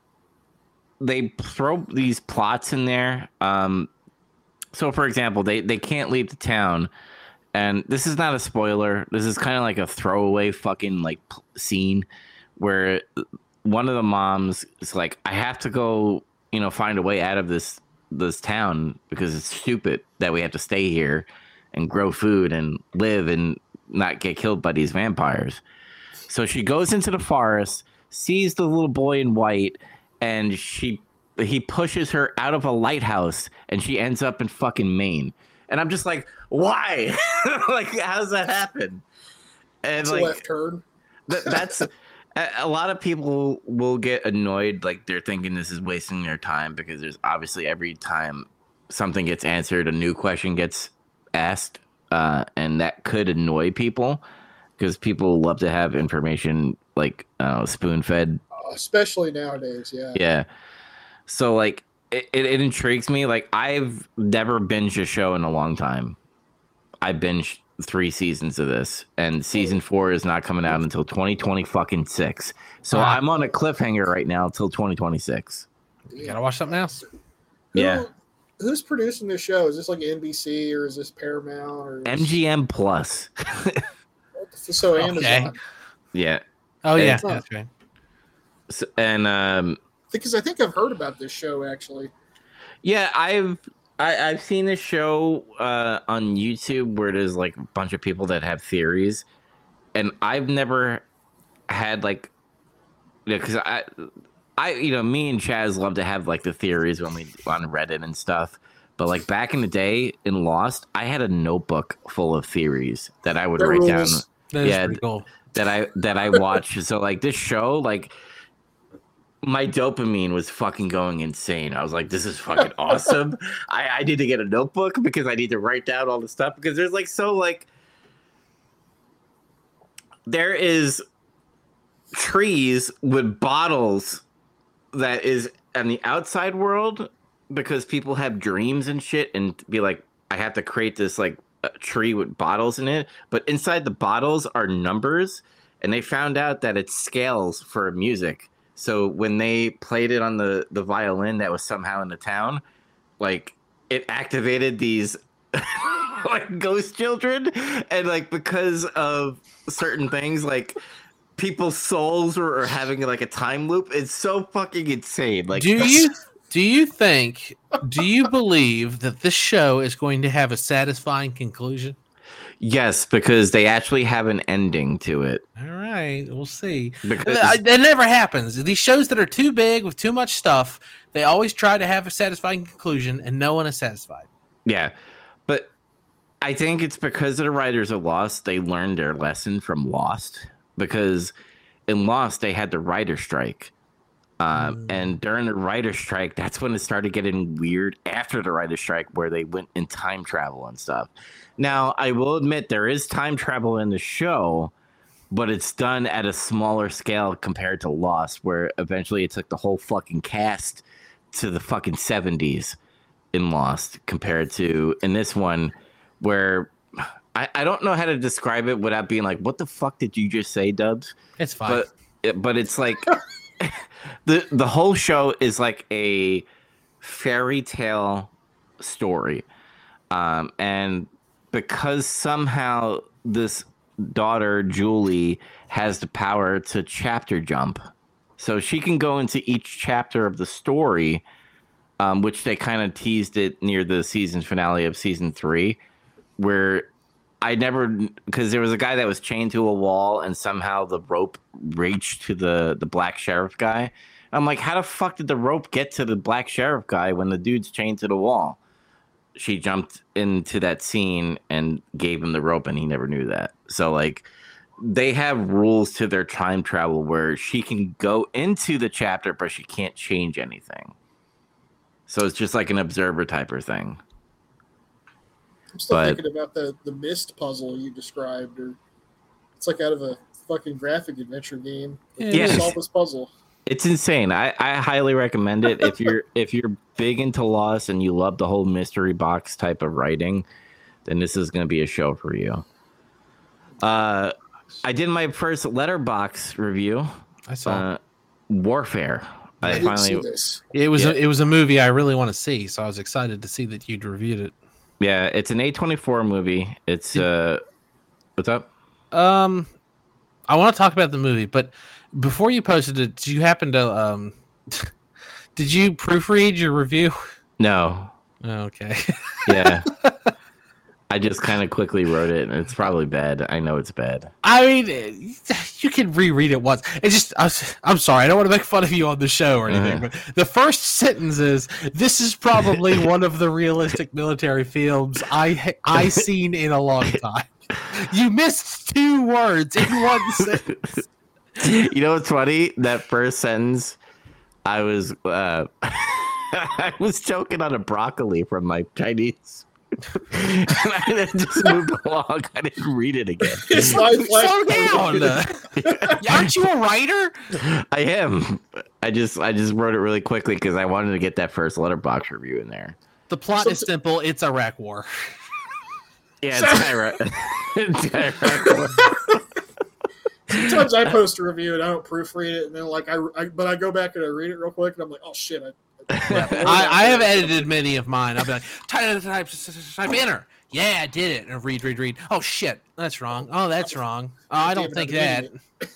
Speaker 3: they throw these plots in there. Um, so, for example, they, they can't leave the town. And this is not a spoiler. This is kind of like a throwaway fucking, like, scene where one of the moms is like, I have to go, you know, find a way out of this this town because it's stupid that we have to stay here and grow food and live and not get killed by these vampires. So she goes into the forest, sees the little boy in white, and she he pushes her out of a lighthouse and she ends up in fucking Maine. And I'm just like, why? Like, how's that happen? And
Speaker 4: It's
Speaker 3: like,
Speaker 4: a left turn.
Speaker 3: Th- that's a, a lot of people will get annoyed, like they're thinking this is wasting their time because there's obviously every time something gets answered, a new question gets asked, uh, and that could annoy people because people love to have information like uh, spoon fed.
Speaker 4: Uh, especially nowadays, yeah.
Speaker 3: Yeah. So like it, it, it intrigues me. Like I've never binged a show in a long time. I binged three seasons of this, and season four is not coming out until twenty twenty fucking six. So
Speaker 2: Wow.
Speaker 3: I'm on a cliffhanger right now till twenty twenty-six.
Speaker 2: You gotta watch something else.
Speaker 4: Who-
Speaker 3: Yeah.
Speaker 4: Who's producing this show? Is this like N B C or is this Paramount or is-
Speaker 3: M G M Plus.
Speaker 4: So
Speaker 2: Okay.
Speaker 4: Amazon.
Speaker 3: Yeah.
Speaker 2: Oh yeah,
Speaker 4: Huh.
Speaker 2: that's right.
Speaker 3: So, and um
Speaker 4: Because I think I've heard about this show actually.
Speaker 3: yeah, I've I, I've seen this show uh, on YouTube where there's like a bunch of people that have theories, and I've never had like, because I, I you know me and Chaz love to have like the theories when we on Reddit and stuff. But like back in the day in Lost, I had a notebook full of theories that I would
Speaker 4: That
Speaker 3: write
Speaker 4: rules.
Speaker 3: down.
Speaker 2: That is
Speaker 3: Yeah,
Speaker 2: pretty cool.
Speaker 3: that I that I watched. So like this show, like my dopamine was fucking going insane. I was like, this is fucking awesome. I, I need to get a notebook because I need to write down all the stuff because there's like so like there is trees with bottles that is in the outside world because people have dreams and shit and be like, I have to create this like a tree with bottles in it, but inside the bottles are numbers, and they found out that it's scales for music. So when they played it on the, the violin that was somehow in the town, like it activated these like ghost children, and like because of certain things, like people's souls are, are having like a time loop. It's so fucking insane. Like,
Speaker 2: Do you do you think do you believe that this show is going to have a satisfying conclusion?
Speaker 3: yes, because they actually have an ending to it.
Speaker 2: All right, we'll see.
Speaker 3: Because
Speaker 2: That that never happens. These shows that are too big with too much stuff, they always try to have a satisfying conclusion, and no one is satisfied.
Speaker 3: yeah, but I think it's because of the writers of Lost. They learned their lesson from Lost because in Lost they had the writer strike. Um,
Speaker 2: Mm.
Speaker 3: And during the writer's strike, that's when it started getting weird after the writer's strike, where they went in time travel and stuff. Now, I will admit there is time travel in the show, but it's done at a smaller scale compared to Lost, where eventually it took the whole fucking cast to the fucking seventies in Lost compared to in this one, where I, I don't know how to describe it without being like, what the fuck did you just say, Dubs?
Speaker 2: It's fine.
Speaker 3: But it, but it's like the the whole show is like a fairy tale story, um, and because somehow this daughter Julie has the power to chapter jump, so she can go into each chapter of the story, um, which they kind of teased it near the season finale of season three, where I never, because there was a guy that was chained to a wall and somehow the rope reached to the, the black sheriff guy. I'm like, how the fuck did the rope get to the black sheriff guy when the dude's chained to the wall? she jumped into that scene and gave him the rope, and he never knew that. So like, they have rules to their time travel where she can go into the chapter, but she can't change anything. So it's just like an observer type of thing.
Speaker 4: I'm still
Speaker 3: But-
Speaker 4: thinking about the the mist puzzle you described, or it's like out of a fucking graphic adventure game.
Speaker 2: Yeah,
Speaker 3: Yes.
Speaker 4: Solve this puzzle.
Speaker 3: It's insane. I, I highly recommend it if you're if you're big into Lost and you love the whole mystery box type of writing, then this is going to be a show for you. Uh, I did my first Letterbox review.
Speaker 2: I saw.
Speaker 3: Uh, Warfare.
Speaker 4: I,
Speaker 3: I
Speaker 4: didn't see
Speaker 3: finally,
Speaker 4: this.
Speaker 2: it was
Speaker 3: yeah.
Speaker 2: a, it was a movie I really want to see, so I was excited to see that you'd reviewed it.
Speaker 3: yeah, it's an A twenty-four movie. It's uh, what's up?
Speaker 2: Um, I want to talk about the movie, but before you posted it, did you happen to um, did you proofread your review?
Speaker 3: No,
Speaker 2: Okay.
Speaker 3: yeah. I just kind of quickly wrote it, and it's probably bad. I know it's bad.
Speaker 2: I mean, you can reread it once. It's just, I was, I'm sorry, I don't want to make fun of you on the show or anything,
Speaker 3: Uh-huh.
Speaker 2: but the first sentence is, "This is probably one of the realistic military films I I seen in a long time." You missed two words in one sentence.
Speaker 3: You know what's funny? That first sentence, I was uh, I was choking on a broccoli from my Chinese. And I just moved along. I didn't read it again.
Speaker 4: It's not
Speaker 2: Slow down. Aren't you a writer?
Speaker 3: I am. I just I just wrote it really quickly because I wanted to get that first Letterbox review in there.
Speaker 2: The plot is simple. It's Iraq War.
Speaker 3: Yeah, it's Iraq. It's Iraq War.
Speaker 4: Sometimes I post a review and I don't proofread it, and then like I, I but I go back and I read it real quick, and I'm like, oh shit, I.
Speaker 2: I, I have edited many of mine. I'll be like, type, type, type enter. Yeah, I did it. And read, read, read. Oh shit, that's wrong. Oh, that's wrong. Oh, I don't think that.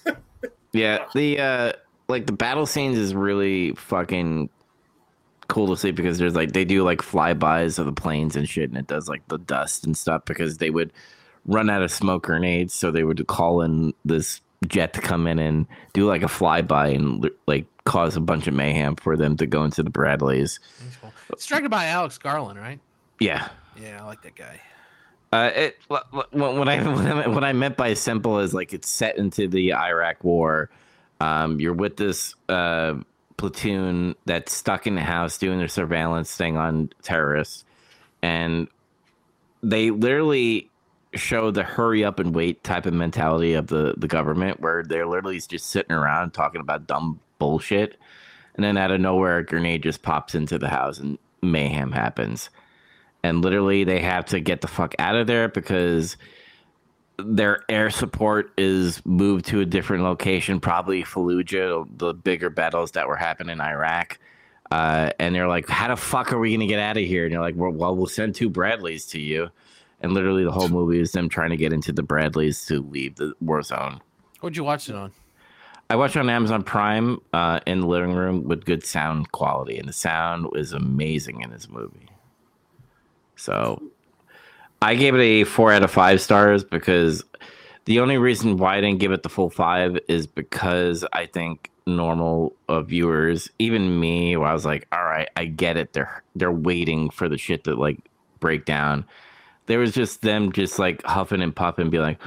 Speaker 3: Yeah, the uh like the battle scenes is really fucking cool to see because there's like they do like flybys of the planes and shit, and it does like the dust and stuff because they would run out of smoke grenades, so they would call in this jet to come in and do like a flyby and like cause a bunch of mayhem for them to go into the Bradleys.
Speaker 2: It's directed by Alex Garland, right?
Speaker 3: Yeah.
Speaker 2: Yeah, I like that guy.
Speaker 3: Uh, it what what I what I what I meant by simple is like it's set into the Iraq War. Um, you're with this uh, platoon that's stuck in the house doing their surveillance thing on terrorists, and they literally show the hurry up and wait type of mentality of the the government, where they're literally just sitting around talking about dumb bullshit, and then out of nowhere, a grenade just pops into the house and mayhem happens. And literally, they have to get the fuck out of there because their air support is moved to a different location, probably Fallujah, the bigger battles that were happening in Iraq. Uh, and they're like, how the fuck are we going to get out of here? And you're like, well, well, we'll send two Bradleys to you. And literally, the whole movie is them trying to get into the Bradleys to leave the war zone.
Speaker 2: What'd you watch it on?
Speaker 3: I watched it on Amazon Prime uh, in the living room with good sound quality. And the sound is amazing in this movie. So I gave it a four out of five stars because the only reason why I didn't give it the full five is because I think normal uh, viewers, even me, where I was like, all right, I get it. They're they're waiting for the shit to like break down. There was just them just like huffing and puffing and be like,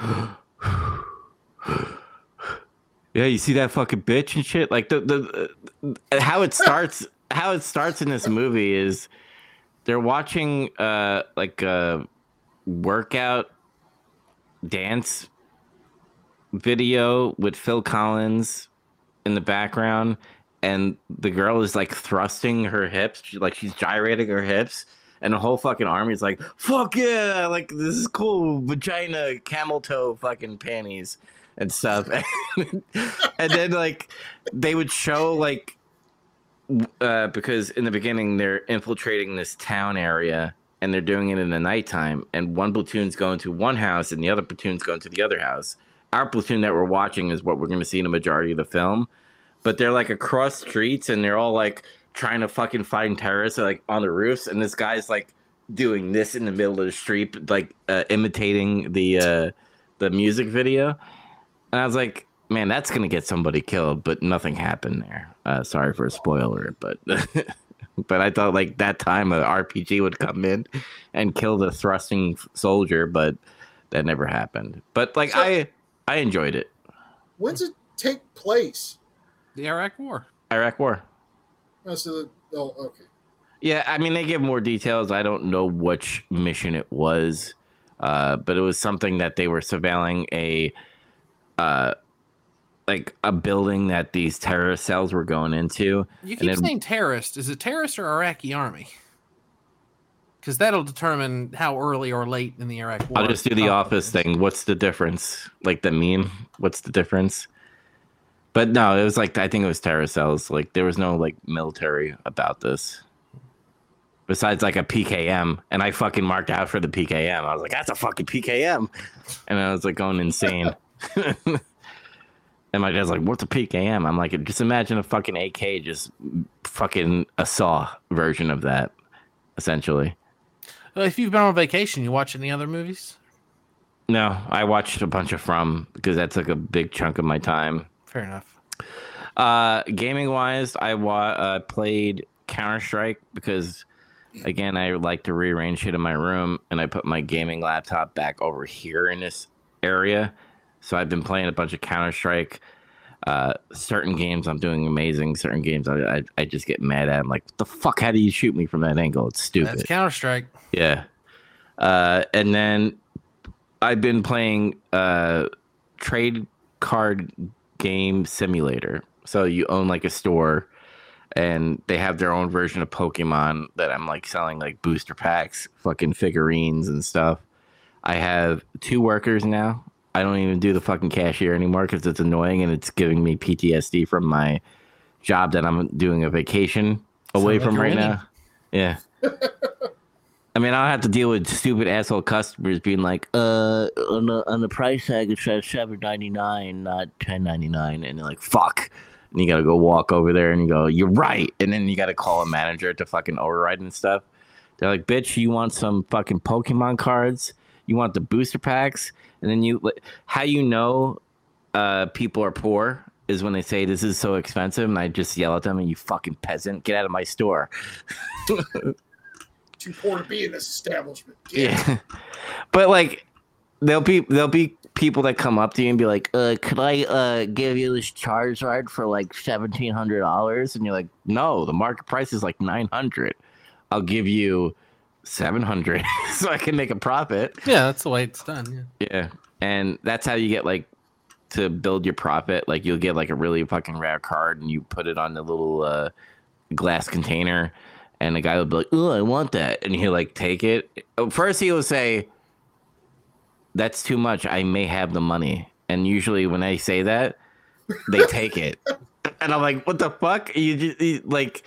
Speaker 3: yeah, you see that fucking bitch and shit. Like the the uh, how it starts, how it starts in this movie is they're watching uh like a workout dance video with Phil Collins in the background, and the girl is like thrusting her hips, she, like she's gyrating her hips, and the whole fucking army is like, fuck yeah, like this is cool, vagina, camel toe fucking panties and stuff. And then like they would show like uh because in the beginning they're infiltrating this town area and they're doing it in the nighttime, and one platoon's going to one house and the other platoon's going to the other house. Our platoon that we're watching is what we're going to see in the majority of the film, but they're like across streets and they're all like trying to fucking find terrorists, like on the roofs, and this guy's like doing this in the middle of the street, like uh, imitating the uh the music video. And I was like, man, that's gonna get somebody killed, but nothing happened there. Uh sorry for a spoiler, but But I thought like that time an R P G would come in and kill the thrusting soldier, but that never happened. But like
Speaker 4: So-
Speaker 3: I I enjoyed it.
Speaker 4: When's it take place?
Speaker 2: The Iraq War.
Speaker 3: Iraq War.
Speaker 4: Oh, so the, oh, okay.
Speaker 3: Yeah, I mean they give more details. I don't know which mission it was, uh, but it was something that they were surveilling a, uh, like a building that these terrorist cells were going into.
Speaker 2: You
Speaker 3: And
Speaker 2: keep
Speaker 3: then-
Speaker 2: saying terrorist. Is it terrorist or Iraqi army? Because that'll determine how early or late in the Iraq War.
Speaker 3: I'll just do the
Speaker 2: conflict
Speaker 3: office
Speaker 2: is.
Speaker 3: thing. What's the difference? Like the meme. What's the difference? But no, it was like I think it was terror cells. Like there was no like military about this. Besides like a P K M, and I fucking marked out for the P K M. I was like, that's a fucking P K M, and I was like going insane. And my dad's like, what's a P K M? I'm like, just imagine a fucking A K, just fucking a saw version of that, essentially.
Speaker 2: Well, if you've been on vacation, you watch any other movies?
Speaker 3: No, I watched a bunch of From because that took a big chunk of my time.
Speaker 2: Fair enough.
Speaker 3: Uh, gaming wise, I wa- uh, played Counter Strike because, again, I like to rearrange shit in my room, and I put my gaming laptop back over here in this area. So I've been playing a bunch of Counter Strike. Uh, certain games I'm doing amazing. Certain games I, I I just get mad at. I'm like, what the fuck? How do you shoot me from that angle? It's stupid.
Speaker 2: That's Counter Strike.
Speaker 3: Yeah. Uh, and then I've been playing uh, trade card game simulator. So you own like a store and they have their own version of Pokemon that I'm like selling like booster packs, fucking figurines and stuff. I have two workers now. I don't even do the fucking cashier anymore because it's annoying and it's giving me P T S D from my job that I'm doing a vacation away
Speaker 2: Sounds like
Speaker 3: from
Speaker 2: you're
Speaker 3: right
Speaker 2: winning.
Speaker 3: now. Yeah. I mean, I don't have to deal with stupid asshole customers being like, uh, on the, on the price tag, it says seven ninety-nine, not ten ninety-nine. And you're like, fuck. And you got to go walk over there and you go, you're right. And then you got to call a manager to fucking override and stuff. They're like, bitch, you want some fucking Pokemon cards? You want the booster packs? And then you, how you know uh, people are poor is when they say this is so expensive. And I just yell at them, and you fucking peasant, get out of my store.
Speaker 4: Too poor to be in this establishment.
Speaker 3: Yeah. But like there'll be there'll be people that come up to you and be like, uh, could I uh give you this Charizard for like seventeen hundred dollars? And you're like, no, the market price is like nine hundred. I'll give you seven hundred so I can make a profit.
Speaker 2: Yeah, that's the way it's done. Yeah.
Speaker 3: Yeah. And that's how you get like to build your profit. Like you'll get like a really fucking rare card and you put it on the little uh glass container. And the guy would be like, oh, I want that. And he'll like take it. First he will say, that's too much. I may have the money. And usually when I say that, they take it. And I'm like, what the fuck? You just you, like,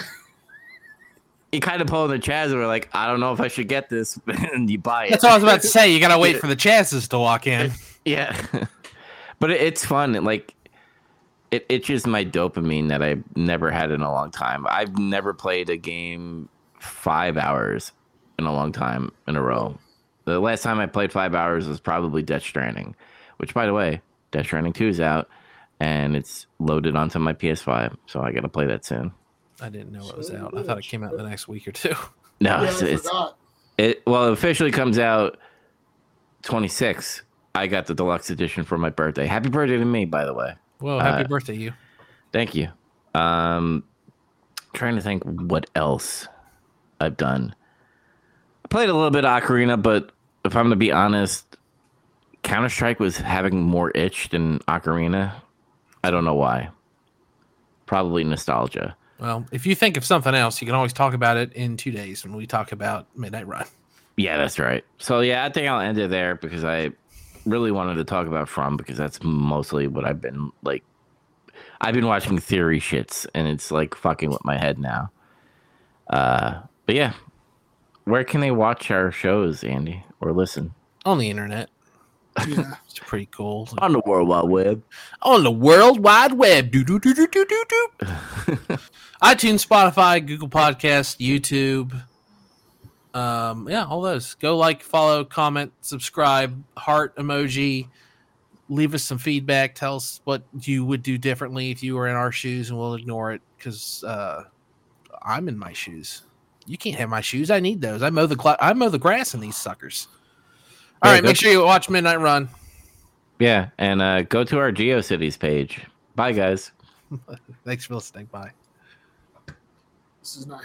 Speaker 3: you kind of pull in the Chaz and we're like, I don't know if I should get this. And you buy it.
Speaker 2: That's what I was about to say. You got to wait for the chances to walk in.
Speaker 3: Yeah. But it, it's fun. It, like, It itches my dopamine that I've never had in a long time. I've never played a game five hours in a long time in a row. The last time I played five hours was probably Death Stranding, which, by the way, Death Stranding two is out, and it's loaded onto my P S five, so I got to play that soon.
Speaker 2: I didn't know it was out. I thought it came out the next week or two.
Speaker 3: No,
Speaker 4: Yeah,
Speaker 3: it's,
Speaker 4: I
Speaker 3: it's
Speaker 4: forgot.
Speaker 3: it. Well, it officially comes out twenty-six. I got the deluxe edition for my birthday. Happy birthday to me, by the way.
Speaker 2: Well, happy
Speaker 3: Uh,
Speaker 2: birthday, you.
Speaker 3: Thank you. Um, trying to think what else I've done. I played a little bit of Ocarina, but if I'm going to be honest, Counter Strike was having more itch than Ocarina. I don't know why. Probably nostalgia.
Speaker 2: Well, if you think of something else, you can always talk about it in two days when we talk about Midnight Run.
Speaker 3: Yeah, that's right. So yeah, I think I'll end it there because I really wanted to talk about From because that's mostly what I've been like. I've been watching theory shits and it's like fucking with my head now. Uh, but yeah, where can they watch our shows, Andy, or listen?
Speaker 2: On the internet.
Speaker 4: Yeah.
Speaker 2: It's pretty cool.
Speaker 3: On the World Wide Web.
Speaker 2: On the World Wide Web. Do, do, do, do, do, do, do. iTunes, Spotify, Google Podcasts, YouTube. Um, yeah, all those. Go like, follow, comment, subscribe, heart emoji. Leave us some feedback. Tell us what you would do differently if you were in our shoes, and we'll ignore it because uh, I'm in my shoes. You can't have my shoes. I need those. I mow the cl- I mow the grass in these suckers. All
Speaker 3: Yeah,
Speaker 2: right,
Speaker 3: go
Speaker 2: make
Speaker 3: to-
Speaker 2: sure you watch Midnight Run.
Speaker 3: Yeah, and uh, go to our GeoCities page. Bye, guys.
Speaker 2: Thanks for listening. Bye.
Speaker 4: This is not